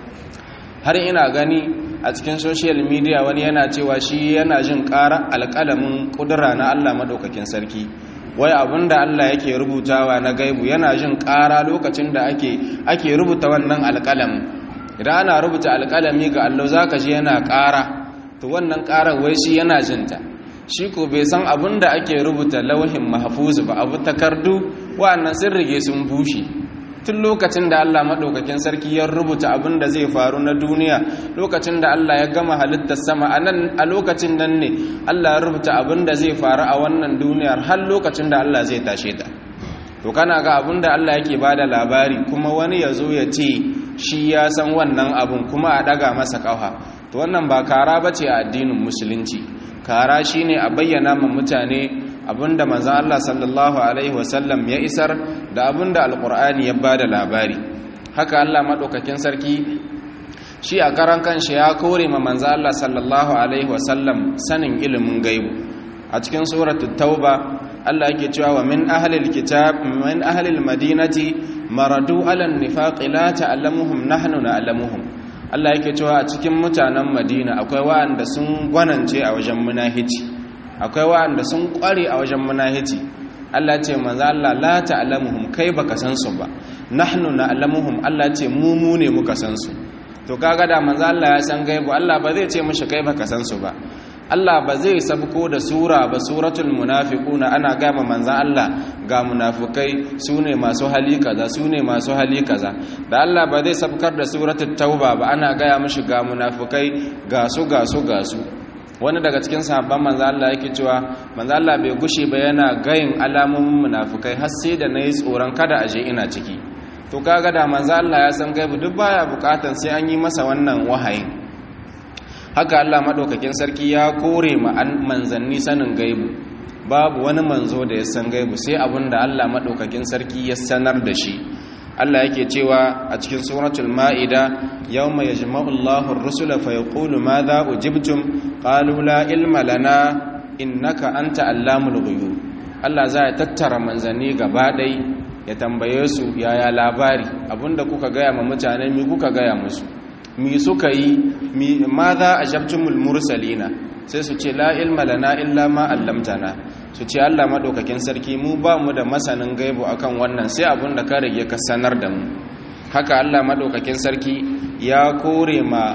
Har ina gani a cikin social media wani yana cewa shi yana jin ƙara alƙalamin ƙudura na Allah madaukakin sarki. Wai abinda Allah yake rubutawa na gaibu yana jin ƙara lokacin da ake ake rubuta wannan alƙalamin. Idan ana rubuta alƙalami ga Allah zaka ji yana ƙara, to wannan ƙarar wai shi yana jinta. Shi ko bai san abin da ake rubuta lauhin mahfuz ba, abu takardu wa'annan sun rige sun bushe tun lokacin da Allah madaukakin sarki ya rubuta abin da zai faru na duniya. Lokacin da Allah ya gama halittar sama anan, a lokacin nan ne Allah ya rubuta abin da zai faru a wannan duniyar har lokacin da Allah zai tashe ta. To kana ga abin da Allah yake bada labari kuma wani ya zo ya ce shi ya san wannan abun kuma a daga masa kafa, to wannan ba kara bace a addinin musulunci. Kara shine a bayyana ma mutane abinda manzon Allah sallallahu alaihi wasallam ya isar da abinda alqur'ani ya bada labari. Haka Allah madaukakin sarki shi a karan kanshi ya kore ma manzon Allah sallallahu alaihi wasallam sanin ilimin gaibu. A cikin suratul tauba Allah yake cewa wa min ahlil kitab min ahlil madinati maradu ala an-nifaq la ta'lamuhum nahnu na'lamuhum. Allah yake cewa a cikin mutanen Madina akwai wa'anda sun gwanance a wajen munahici, akwai wa'anda sun kware a wajen munahici. Allah ce manzo Allah la ta'lamuhum, kai baka san su ba, nahnu na'lamuhum, Allah ce mu mu ne muka san su. To kaga da manzo Allah ya san gaibu, Allah ba zai ce mishi kai baka san su ba. Allah ba zai sabko da sura ba, suratul munafiquna, ana gama manzo Allah ga munafikai sune masu hali kaza sune masu hali kaza. Da Allah ba zai sabkar da suratul tauba ba, ana gaya mishi ga munafikai ga su ga su ga su. Wani daga cikin sahabban manzo Allah yake cewa manzo Allah bai gushe ba yana gayin alamomin munafikai har sai da nayi tsoron kada aje ina ciki. To kaga da manzo Allah ya san gaibu duk baya bukatan sai an yi masa wannan wahayin. Haka Allah madaukakin sarki ya kore ma manzanni sanin gaibu. Babu wani manzo da ya san gaibu sai abinda Allah madaukakin sarki ya sanar da shi. Allah yake cewa a cikin suratul maida yawma yajma'u Allahu ar-rusula fa yaqulu madha ujibtum qalu la ilma lana innaka anta allamul ghuyub. Allah zai tattara manzanni gaba dai ya tambaye su yaya labari, abinda kuka gaya ma mutane mi kuka gaya musu, mi suka yi, madha ajabtumul mursalina, sai su ce la ilma lana illa ma allamtana. Su ce Allah madaukakin sarki mu ba mu da masanin gaibu akan wannan sai abin da ka rage ka sanar da mu. Haka Allah madaukakin sarki ya kore ma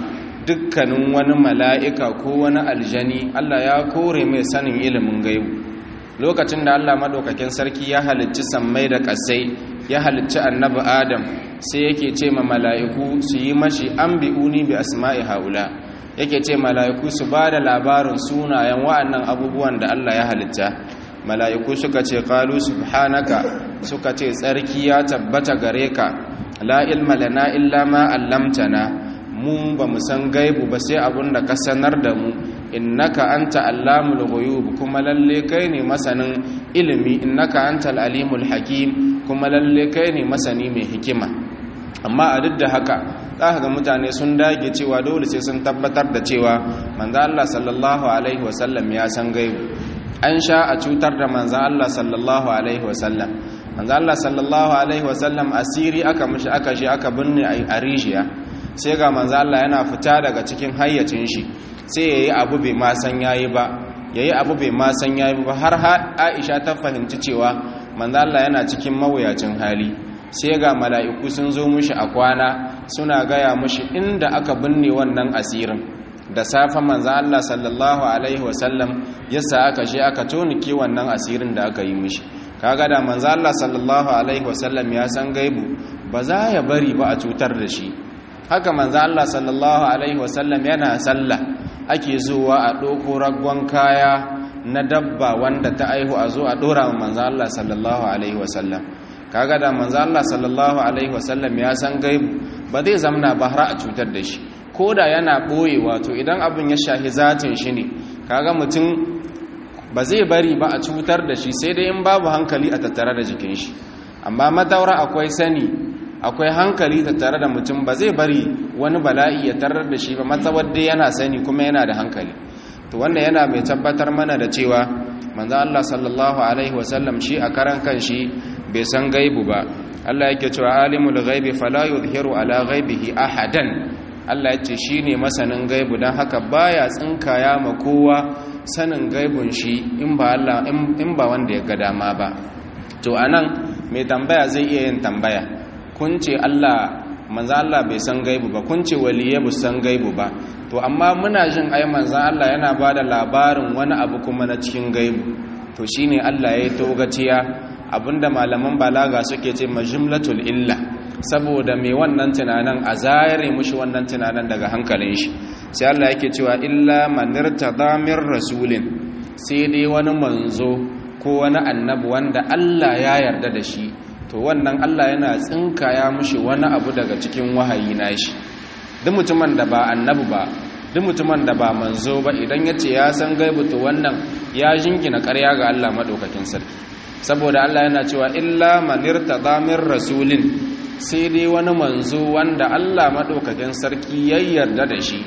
dukkanin wani mala'ika ko wani aljani, Allah ya kore mai sanin ilimin gaibu. lokacin da Allah madaukakin sarki ya halicci sammai da kasai ya halicci annabi Adam sai yake ce ma mala'iku su yi mashi anbi'uni bi asma'i haula yake ce mala'iku su bada labarin sunayen wa'annan abubuwan da Allah ya halitta mala'iku suka ce qalu subhanaka suka ce tsarki ya tabbata gare ka la ilma lana illa ma 'allamtana mu ba mu san gaibu ba sai abun da ka sanar da mu innaka anta allamul ghuyub kuma lalle kai ne masanin ilimi innaka antal alimul hakim kuma lalle kai ne masani mai hikima amma a duk da haka za ga mutane sun dage cewa dole sai sun tabbatar da cewa manzo Allah sallallahu alaihi wasallam ya san gaibu an sha a cutar da manzo Allah sallallahu alaihi wasallam manzo Allah sallallahu alaihi wasallam asiri aka mishi aka shi aka binne a rijiya sai ga manzo Allah yana fita daga cikin hayyacin shi sai yayi abu bai ma san yayi ba yayi abu bai ma san yayi ba har Aisha ta fahimci cewa manzo Allah yana cikin mawuyacin hali sai ga mala'iku sun zo mushi a kwana suna gaya mushi inda aka binne wannan asirin da safa manzo Allah sallallahu alaihi wasallam yasa aka je aka tonike wannan asirin da aka yi mushi kaga da manzo Allah sallallahu alaihi wasallam ya san gaibu ba za ya bari ba a cutar da shi haka manzo Allah sallallahu alaihi wasallam yana sallah ake zuwa a doko ragwan kaya na dabba wanda ta aihu a zo a dora wa manzo Allah sallallahu alaihi wasallam kaga da manzo Allah sallallahu alaihi wasallam ya san gaibu ba zai zamna ba har a cutar da shi koda yana boye wato idan abin ya shahi zatin shi ne kaga mutum ba zai bari ba a cutar da shi sai dai in babu hankali a tattare da jikin shi amma mataura akwai sani akwai hankali tattare da mutum ba zai bari wani bala'i ya tarar da shi ba matsawar dai yana sani kuma yana da hankali to wannan yana mai tabbatar mana da cewa manzo Allah sallallahu alaihi wasallam shi a karan kanshi bai san gaibu ba Allah yake cewa alimul ghaibi fala yuzhiru ala ghaibihi ahadan Allah yace shine masanin gaibu dan haka baya tsinkaya ma kowa sanin gaibun shi in ba Allah in ba wanda ya ga dama ba to anan mai tambaya zai iya yin tambaya kun ce Allah manzo Allah bai san gaibu ba kun ce waliye bu san gaibu ba to amma muna jin ai manzo Allah yana bada labarin wani abu kuma na cikin gaibu to shine Allah ya yi togaciya abinda malaman balaga suke ce majumlatul illa saboda mai wannan tunanin a zare mushi wannan tunanin daga hankalin shi sai Allah yake cewa illa manirtada min rasulin sai dai wani manzo ko wani annabi wanda Allah ya yarda da shi to wannan Allah yana tsinkaya mushi wani abu daga cikin wahayi nashi duk mutumin da ba annabi ba duk mutumin da ba manzo ba idan yace ya san gaibu to wannan ya jingina ƙarya ga Allah madaukakin sarki saboda Allah yana cewa illa manirtada min rasulin sai dai wani manzo wanda Allah madaukakin sarki ya yarda da shi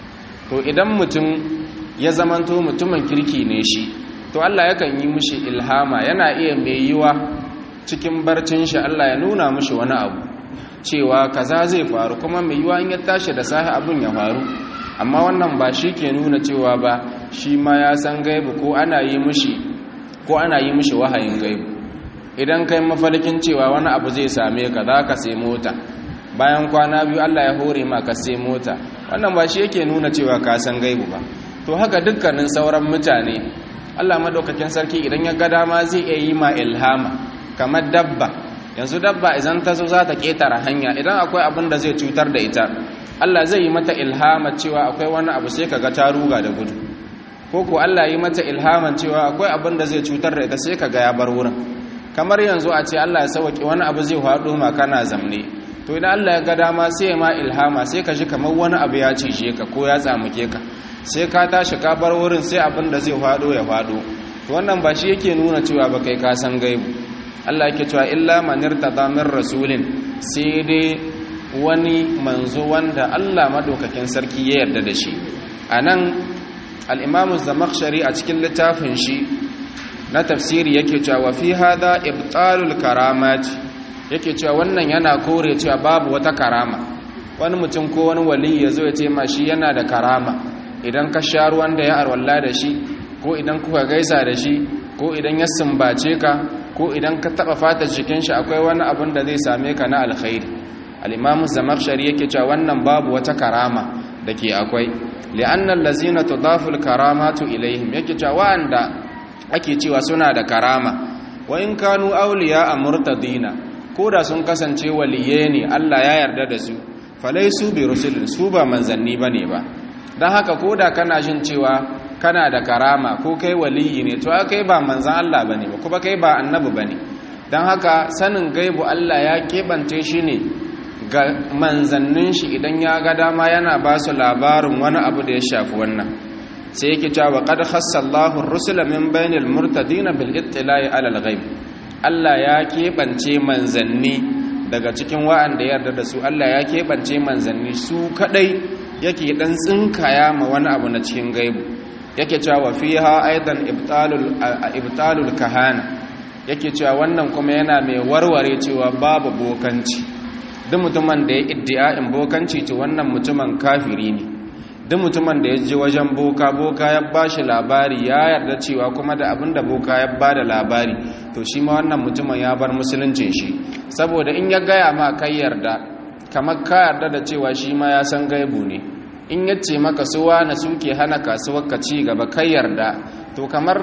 to idan mutum ya zamanto mutumin kirki ne shi to Allah yakan yi mishi ilhama yana iya mai yiwa cikin barcin shi Allah ya nuna mishi wani abu cewa kaza zai faru kuma mai yiwa in ya tashi da sahi abun ya faru amma wannan ba shi ke nuna cewa ba shi ma ya san gaibu ko ana yi mishi ko ana yi mishi wahayin gaibu idan kai mafalkin cewa wani abu zai same ka za ka sai mota bayan kwana biyu Allah ya hore ma ka sai mota wannan ba shi yake nuna cewa ka san gaibu ba to haka dukkanin sauran mutane Allah madaukakin sarki idan ya ga dama zai iya yi ma ilhama kamar dabba yanzu dabba idan ta zo za ta ketara hanya idan akwai abin da zai cutar da ita Allah zai yi mata ilhama cewa akwai wani abu sai kaga ta ruga da gudu ko ko Allah yi mata ilhaman cewa akwai abin da zai cutar da ita sai kaga ya bar wurin kamar yanzu a ce Allah ya sauke wani abu zai faɗo ma kana zamne to idan Allah ya ga dama sai ya ma ilhama sai ka ji kamar wani abu ya cije ka ko ya tsamuke ka sai ka tashi ka bar wurin sai abin da zai faɗo ya faɗo to wannan ba shi yake nuna cewa ba kai ka san gaibu Allah yake cewa illa man irtada min rasulin sai dai wani manzo wanda Allah madaukakin sarki ya yarda da shi anan al-Imam az-Zamakhshari a cikin littafin shi na tafsiri yake cewa fi hada ibtalul karamat yake cewa wannan yana kore cewa babu wata karama wani mutum ko wani wali yazo ya ce ma shi yana da karama idan ka sha ruwan da ya arwalla da shi ko idan kuka gaisa da shi ko idan ya sumbace ka ko idan ka taba fata jikin shi akwai wani abin da zai same ka na alkhairi al-Imam az-Zamakhshari yake cewa wannan babu wata karama dake akwai li'anna allazina tudafu al-karamatu ilaihim yake cewa wanda ake cewa suna da karama wa in kanu awliya amurtadina ko da sun kasance waliye ne Allah ya yarda da su falaisu bi rusulin su ba manzanni bane ba dan haka ko da kana jin cewa kana da karama ko kai waliyi ne to kai ba manzan Allah bane ba kuma kai ba annabi bane dan haka sanin gaibu Allah ya kebance shi ne ga manzannin shi idan ya ga dama yana ba su labarin wani abu da ya shafi wannan sai yake cewa qad khassallahu ar-rusula min bainil murtadina bil ittila'i ala al-ghaib Allah ya kebance manzanni daga cikin wa'anda yarda da su Allah ya kebance manzanni su kadai yake dan tsinkaya ma wani abu na cikin gaibu yake cewa fiha aidan ibtalul ibtalul kahana yake cewa wannan kuma yana mai warware cewa babu bokanci duk mutumin da ya iddia'in bokanci to wannan mutumin kafiri ne duk mutumin da ya je wajen boka boka ya bashi labari ya yarda cewa kuma da abinda boka ya bada labari to shi ma wannan mutumin ya bar musuluncin shi saboda in ya gaya ma kai yarda kamar ka yarda da cewa shi ma ya san gaibu ne in ya ce maka suwa na suke hana kasuwar ka ci gaba kai yarda to kamar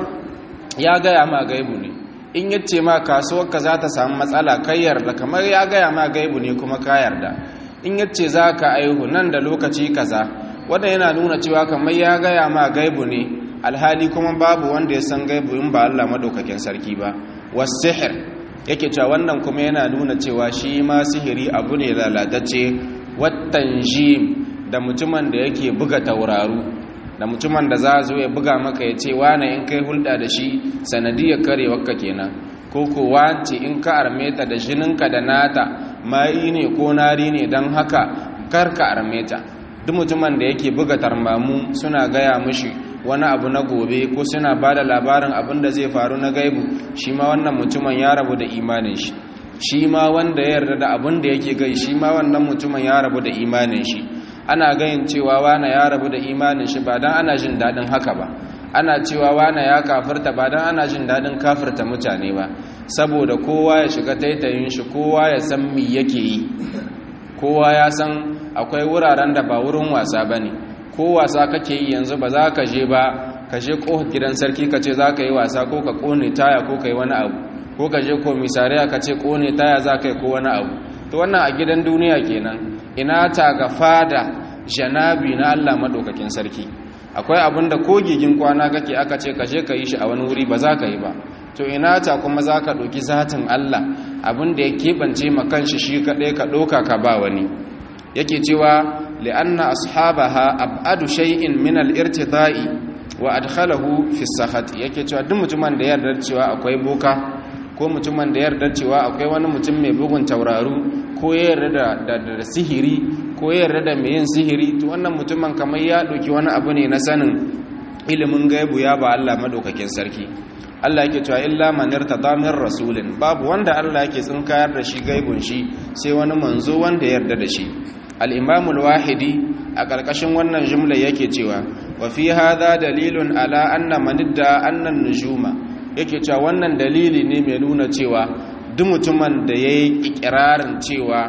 ya gaya ma gaibu ne in ya ce ma kasuwar ka za ta samu matsala kai yarda kamar ya gaya ma gaibu ne kuma ka yarda in ya ce za ka aihu nan da lokaci kaza wanda yana nuna cewa kamar ya gaya ma gaibu ne alhali kuma babu wanda ya san gaibu in ba Allah madaukakin sarki ba wasihir yake cewa wannan kuma yana nuna cewa shi ma sihiri abu ne lalatacce wattanjim da mutumin da yake buga tauraru da mutumin da za zo ya buga maka ya ce wane in kai hulɗa da shi sanadiyar karewarka kenan ko ko wance in ka armeta da jininka da nata mai ne ko nari ne don haka kar ka armeta duk mutumin da yake buga tarmamu suna gaya mishi wani abu na gobe ko suna ba da labarin abin da zai faru na gaibu shi ma wannan mutumin ya rabu da imanin shi shi ma wanda ya yarda da abin da yake gai shi ma wannan mutumin ya rabu da imanin shi ana gayin cewa wana ya rabu da imanin shi ba dan ana jin dadin haka ba ana cewa wana ya kafirta ba dan ana jin dadin kafirta mutane ba saboda kowa ya shiga taitayin shi kowa ya san me yake yi kowa ya san akwai wuraren da ba wurin wasa bane ko wasa kake yi yanzu ba za ka je ba ka je ko gidan sarki ka ce za ka yi wasa ko ka kone taya ko ka yi wani abu ko ka je komisariya ka ce kone taya za ka yi ko wani abu to wannan a gidan duniya kenan ina ta ga fada janabi na Allah madaukakin sarki akwai abin da ko gigin kwana kake aka ce ka je ka yi shi a wani wuri ba za ka yi ba to ina ta kuma za ka ɗauki zatin Allah abin da ya keɓance ma kanshi shi kaɗai ka ɗauka ka ba wani yake cewa li'anna ashabaha ab'adu shay'in min al-irtida'i wa adkhalahu fi as-sakhat yake cewa duk mutumin da yarda cewa akwai boka ko mutumin da yarda cewa akwai wani mutum mai bugun tauraru ko ya yarda da, da, da sihiri ko ya yarda da mai yin sihiri to wannan mutumin kamar ya ɗauki wani abu ne na sanin ilimin gaibu ya ba Allah madaukakin sarki Allah yake cewa illa man irtada min rasulin babu wanda Allah yake tsinkayar da shi gaibun shi sai wani manzo wanda ya yarda da shi al-imam al-wahidi a karkashin wannan jumla yake cewa wa fi hadha dalilun ala anna man idda anna an-nujuma yake cewa wannan dalili ne mai nuna cewa duk mutumin da yayi ikirarin cewa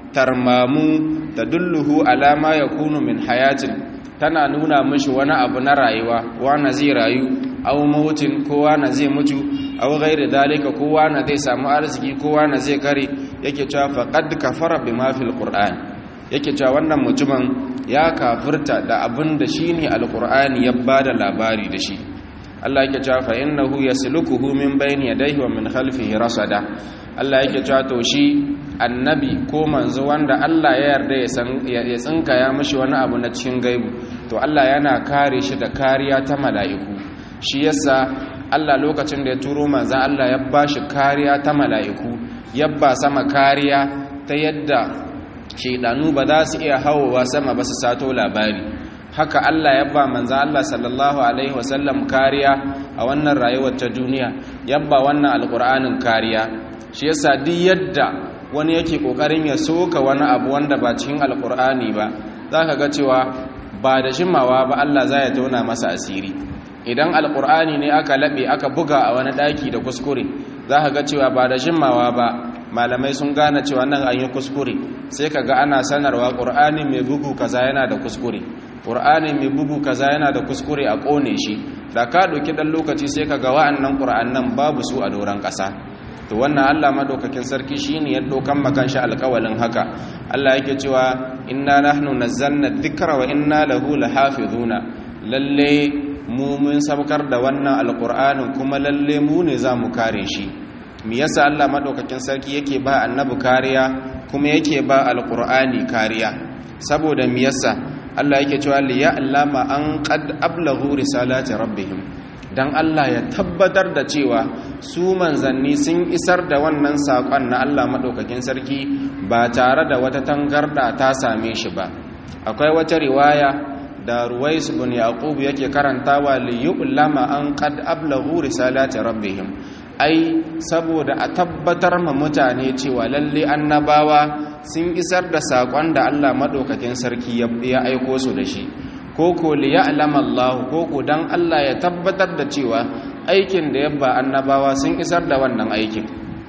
tarmamu tadulluhu ala ma yakunu min hayatin tana nuna mishi wani abu na rayuwa wani zai rayu aw mautin kowa na zai mutu aw ghairi dalika kowa na zai samu arziki kowa na zai kare yake cewa faqad kafara bima fil qur'an yake cewa wannan mutumin ya kafirta da abin da shine alqur'ani ya bada labari da shi Allah yake cewa fa innahu yaslukuhu min bayni yadayhi wa min khalfihi rasada Allah yake cewa to shi annabi ko manzo wanda Allah ya yarda ya san ya tsinka ya mishi wani abu na cikin gaibu to Allah yana kare shi da kariya ta mala'iku shi yasa Allah lokacin da ya turo manzon Allah ya bashi kariya ta mala'iku ya ba sama kariya ta yadda shedanu ba za su iya hawowa sama ba su sato labari haka Allah ya ba manzon Allah sallallahu alaihi wasallam kariya a wannan rayuwar ta duniya ya ba wannan alqur'anin kariya shi yasa duk yadda wani yake kokarin ya soka wani abu wanda ba cikin alqur'ani ba zaka ga cewa ba da jimawa ba Allah zai tauna masa asiri idan alqur'ani ne aka labe aka buga a wani daki da kuskure zaka ga cewa ba da jimawa ba malamai sun gane cewa nan an yi kuskure sai kaga ana sanarwa qur'ani mai bugu kaza yana da kuskure qur'ani mai bugu kaza yana da kuskure a kone shi da ka doki dan lokaci sai kaga wa'annan qur'annan babu su a doran kasa to wannan Allah madaukakin sarki shine ya dokan makan shi alƙawalin haka Allah yake cewa inna nahnu nazzalna dhikra wa inna lahu lahafizuna lalle mu mun sabkar da wannan alqur'anin kuma lalle mu ne zamu kare shi me yasa Allah madaukakin sarki yake ba annabi kariya kuma yake ba alqur'ani kariya saboda me yasa Allah yake cewa li ya'lama an qad ablaghu risalati rabbihim dan Allah ya tabbatar da cewa su manzanni sun isar da wannan sakon na Allah madaukakin sarki ba tare da wata tangarda ta same shi ba akwai wata riwaya da Ruwais ibn Yaqub yake karantawa li yu'lama an qad ablaghu risalati rabbihim ai saboda a tabbatar ma mutane cewa lalle annabawa sun isar da sakon da Allah madaukakin sarki ya aiko su da shi koko li ya'lama Allah koko dan Allah ya tabbatar da cewa aikin da yabba annabawa sun isar da wannan aikin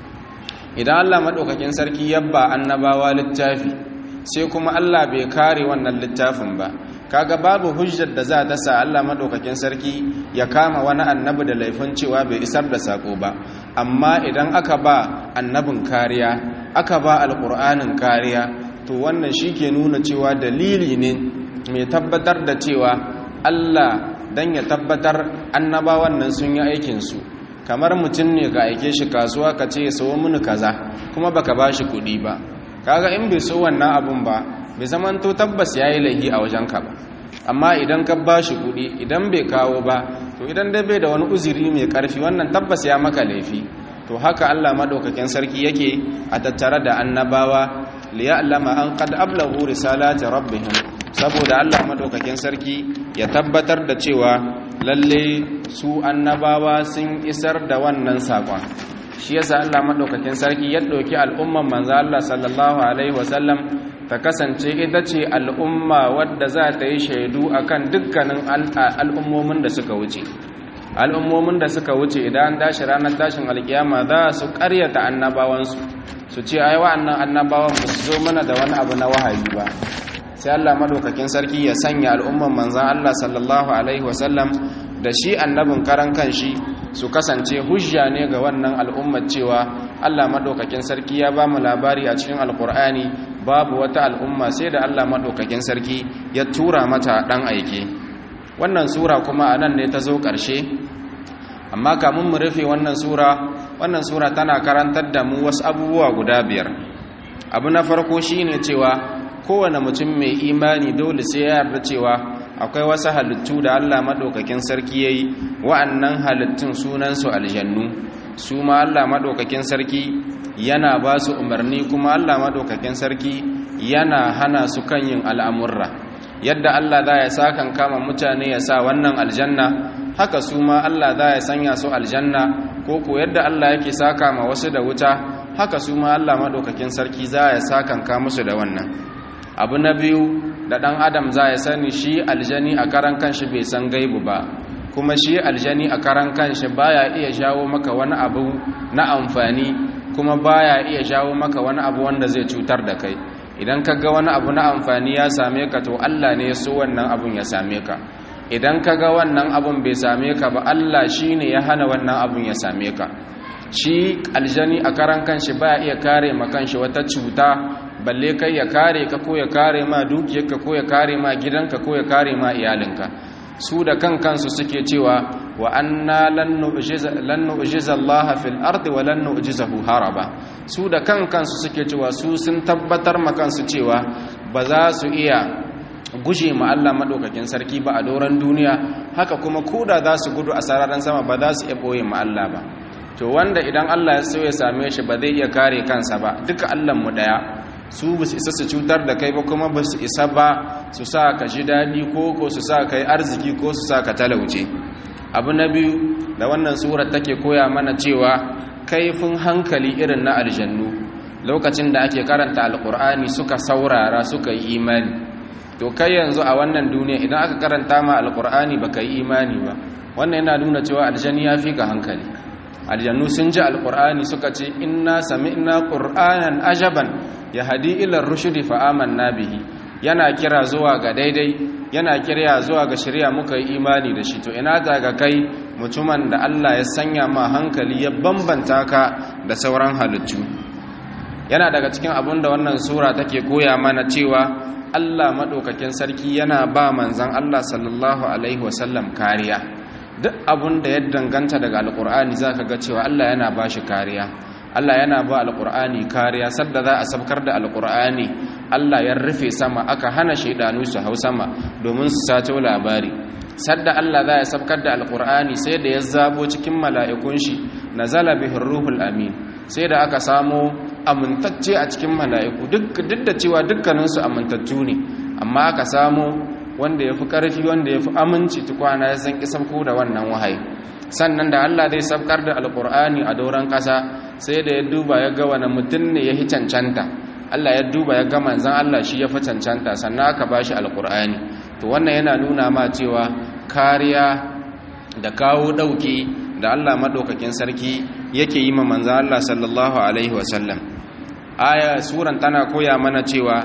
idan Allah madaukakin sarki yabba annabawa littafi sai kuma Allah bai kare wannan littafin ba kaga babu hujjar da za ta sa Allah madaukakin sarki ya kama wani annabi da laifin cewa bai isar da sako ba amma idan aka ba annabin kariya aka ba alqur'anin kariya to wannan shike nuna cewa dalili ne mai tabbatar da cewa Allah dan ya tabbatar annabawan nan sun yi aikin su kamar mutum ne ka aike shi kasuwa ka ce sawo mini kaza kuma baka bashi kuɗi ba kaga in bai so wannan abun ba bai zaman to tabbas yayi laifi a wajenka ba amma idan ka bashi kuɗi idan bai kawo ba to idan dai bai da wani uzuri mai karfi wannan tabbas ya maka laifi to haka Allah madaukakin sarki yake a tattare da annabawa liya'lama an qad ablaghu risalati rabbihim saboda Allah madaukakin sarki ya tabbatar da cewa lalle su annabawa sun isar da wannan sakon shi yasa Allah madaukakin sarki ya dauki al'umman manzo Allah sallallahu alaihi wasallam ta kasance ita ce al'umma wadda za ta yi shaidu akan dukkanin al'ummomin da suka wuce al'ummomin da suka wuce idan dashi ranar tashin alkiyama za su ƙaryata annabawansu su ce ai wa'annan annabawan ba su zo mana da wani abu na wahayi ba sai Allah madaukakin sarki ya sanya al'umman manzan Allah sallallahu alaihi wasallam da shi annabin karan kanshi su kasance hujja ne ga wannan al'ummar cewa Allah madaukakin sarki ya ba mu labari a cikin alkur'ani babu wata al'umma sai da Allah madaukakin sarki ya tura mata dan aike wannan sura kuma anan ne ta zo ƙarshe amma kamun mu rufe wannan sura wannan sura tana karantar da mu wasu abubuwa guda biyar abu na farko shine cewa kowane mutum mai imani dole sai ya yarda cewa akwai wasu halittu da Allah madaukakin sarki yayi wa'annan halittun sunan su aljannu su ma Allah madaukakin sarki yana ba su umarni kuma Allah madaukakin sarki yana hana su kan yin al'amurra yadda Allah za ya sakan kama mutane ya sa wannan aljanna haka su ma Allah za ya sanya su aljanna ko ko yadda Allah yake saka ma wasu da wuta haka su ma Allah madaukakin sarki za ya sakan ka musu da wannan abu na biyu da dan adam za ya sani shi aljani a karan kanshi bai san gaibu ba kuma shi aljani a karan kanshi baya iya jawo maka wani abu na amfani kuma baya iya jawo maka wani abu wanda zai cutar da kai idan ka ga wani abu na amfani ya same ka to Allah ne ya so wannan abun ya same ka idan ka ga wannan abun bai same ka ba Allah shi ne ya hana wannan abun ya same ka shi aljani a karan kanshi baya iya kare ma kanshi wata cuta balle kai ya kare ka ko ya kare ma dukiyarka ko ya kare ma gidanka ko ya kare ma iyalinka su da kan kansu suke cewa wa anna lan nu'jiza lan nu'jiza Allah fil ardi wa lan nu'jizahu haraba su da kan kansu suke cewa su sun tabbatar ma kansu cewa ba za su iya guje ma Allah madaukakin sarki ba a doran duniya haka kuma koda za su gudu a sararin sama ba za su iya boye ma Allah ba to wanda idan Allah ya so ya same shi ba zai iya kare kansa ba duka Allah mu daya su ba su isa su cutar da kai ba kuma ba su isa ba su sa ka ji daɗi ko ko su sa ka yi arziki ko su sa ka talauce abu na biyu da wannan surar take koya mana cewa kaifin hankali irin na aljannu lokacin da ake karanta alkur'ani suka saurara suka yi imani to kai yanzu a wannan duniya idan aka karanta ma alkur'ani baka yi imani ba wannan yana nuna cewa aljanni ya fi ka hankali aljannu sun ji alkur'ani suka ce inna sami'na qur'anan ajaban yahdi ila ar-rushdi fa amanna bihi yana kira zuwa ga daidai yana kira zuwa ga shari'a muka yi imani da shi to ina ta ga kai mutumin da Allah ya sanya ma hankali ya bambanta ka da sauran halittu. Yana daga cikin abin da wannan sura take koya mana cewa Allah madaukakin sarki yana ba manzon Allah sallallahu alaihi wasallam kariya. Duk abin da ya danganta daga alqur'ani zaka ga cewa Allah yana ba shi kariya. Allah yana ba alqur'ani kariya sadda za a sabkar da alqur'ani Allah ya rufe sama aka hana shaidanu su hau sama domin su sato labari. Sadda Allah za ya sabkar da alqur'ani sai da ya zabo cikin mala'ikun shi nazala bihir ruhul amin, sai da aka samo amintacce a cikin mala'iku duk da cewa dukkaninsu amintattu ne, amma aka samo wanda ya fi ƙarfi wanda ya fi aminci tukwana ya san ki sabko da wannan wahayi. Sannan da Allah zai sabkar da alqur'ani a doron ƙasa sai da ya duba ya ga wani mutum ne ya hi cancanta. Allah ya duba ya ga manzon Allah shi ya fi cancanta sannan aka bashi alqur'ani. To wannan yana nuna ma cewa kariya da kawo dauki da Allah madaukakin sarki yake yi ma manzon Allah sallallahu alaihi wasallam. Aya suran tana koya mana cewa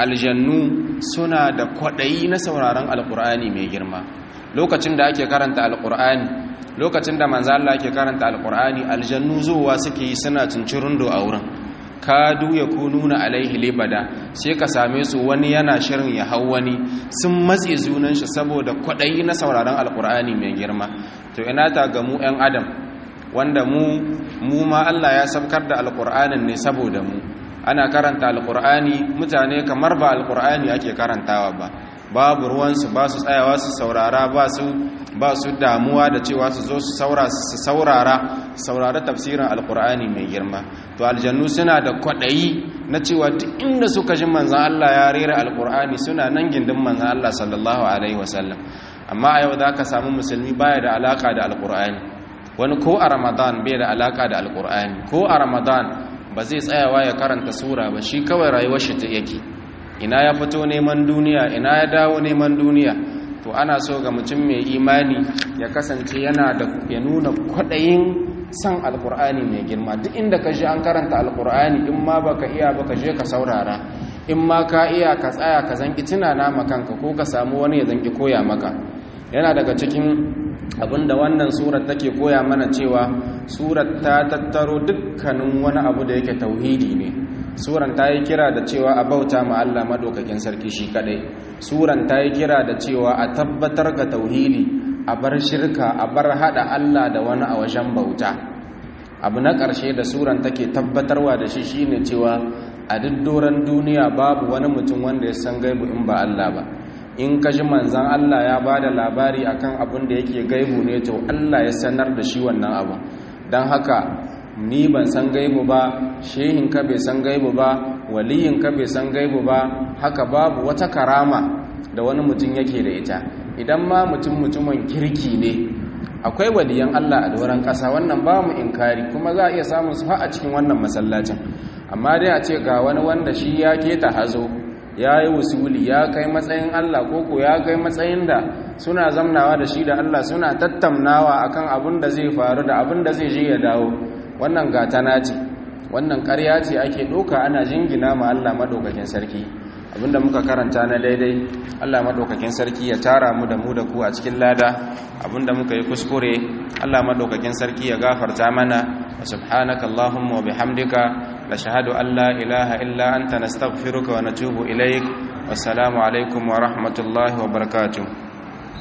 aljannu suna da kwadayi na sauraron alqur'ani mai girma. Lokacin da ake karanta alqur'ani, lokacin da manzon Allah yake karanta alqur'ani, aljannu zuwa suke yi suna cincirundo a wurin. Kadu ya kununa alaihi libada, sai ka same su wani yana shirin ya hau wani sun matse zunan shi saboda kwaɗayi na sauraron alkur'ani mai girma. To ina ta ga mu 'yan adam wanda mu mu ma Allah ya sabkar da alkur'anin ne saboda mu. Ana karanta alkur'ani mutane kamar ba alkur'ani ake karantawa ba, babu ruwansu ba su tsayawa su saurara ba su ba su damuwa da cewa su zo su saurara su saurara saurara tafsirin alkur'ani mai girma. To aljannu suna da kwaɗayi na cewa duk inda suka ji manzan Allah ya rera alkur'ani suna nan gindin manzan Allah sallallahu alaihi wasallam. Amma a yau za ka samu musulmi baya da alaka da alkur'ani, wani ko a ramadan bai da alaka da alkur'ani, ko a ramadan ba zai tsayawa ya karanta sura ba, shi kawai rayuwar shi ta yake, ina ya fito neman duniya ina ya dawo neman duniya. To ana so ga mutum mai imani ya kasance yana da ya nuna kwaɗayin san alkur'ani mai girma. Duk inda ka ji an karanta alkur'ani in ma baka iya baka je ka saurara, in ma ka iya ka tsaya ka zanki tunana makanka ko ka samu wani ya zanki koya maka. Yana daga cikin abinda wannan surar take koya mana cewa surar ta tattaro dukkanin wani abu da yake tauhidi ne. Suran ta yi kira da cewa a bauta ma Allah madaukakin sarki shi kadai. Suran ta yi kira da cewa a tabbatar ga tauhidi, a bar shirka, a bar hada Allah da wani a wajen bauta. Abu na ƙarshe da suran take tabbatarwa da shi shine cewa a duk doron duniya babu wani mutum wanda ya san gaibu in ba Allah ba. In ka ji manzan Allah ya ba da labari akan abin da yake gaibu ne, to Allah ya sanar da shi wannan abu. Don haka ni ban san gaibu ba, shehinka bai san gaibu ba, waliyinka bai san gaibu ba, haka babu wata karama da wani mutum yake da ita. Idan ma mutum mutumin kirki ne, akwai waliyan Allah a doron ƙasa, wannan ba mu inkari, kuma za a iya samun su a cikin wannan masallacin. Amma dai a ce ga wani wanda shi ya keta hazo, ya yi wusuli, ya kai matsayin Allah, koko ya kai matsayin da suna zamnawa da shi da Allah suna tattaunawa akan abin da zai faru da abin da zai je ya dawo. Wannan gatana ce, wannan ƙarya ce ake ɗauka ana jingina ma Allah maɗaukakin sarki. Abinda muka karanta na daidai Allah maɗaukakin sarki ya tara mu da mu da ku a cikin lada. Abinda muka yi kuskure Allah maɗaukakin sarki ya gafarta mana. Wa subhanaka Allahumma wa bihamdika nashhadu an la ilaha illa anta nastaghfiruka wa natubu ilaik. Wassalamu alaikum wa rahmatullahi wa barakatuh.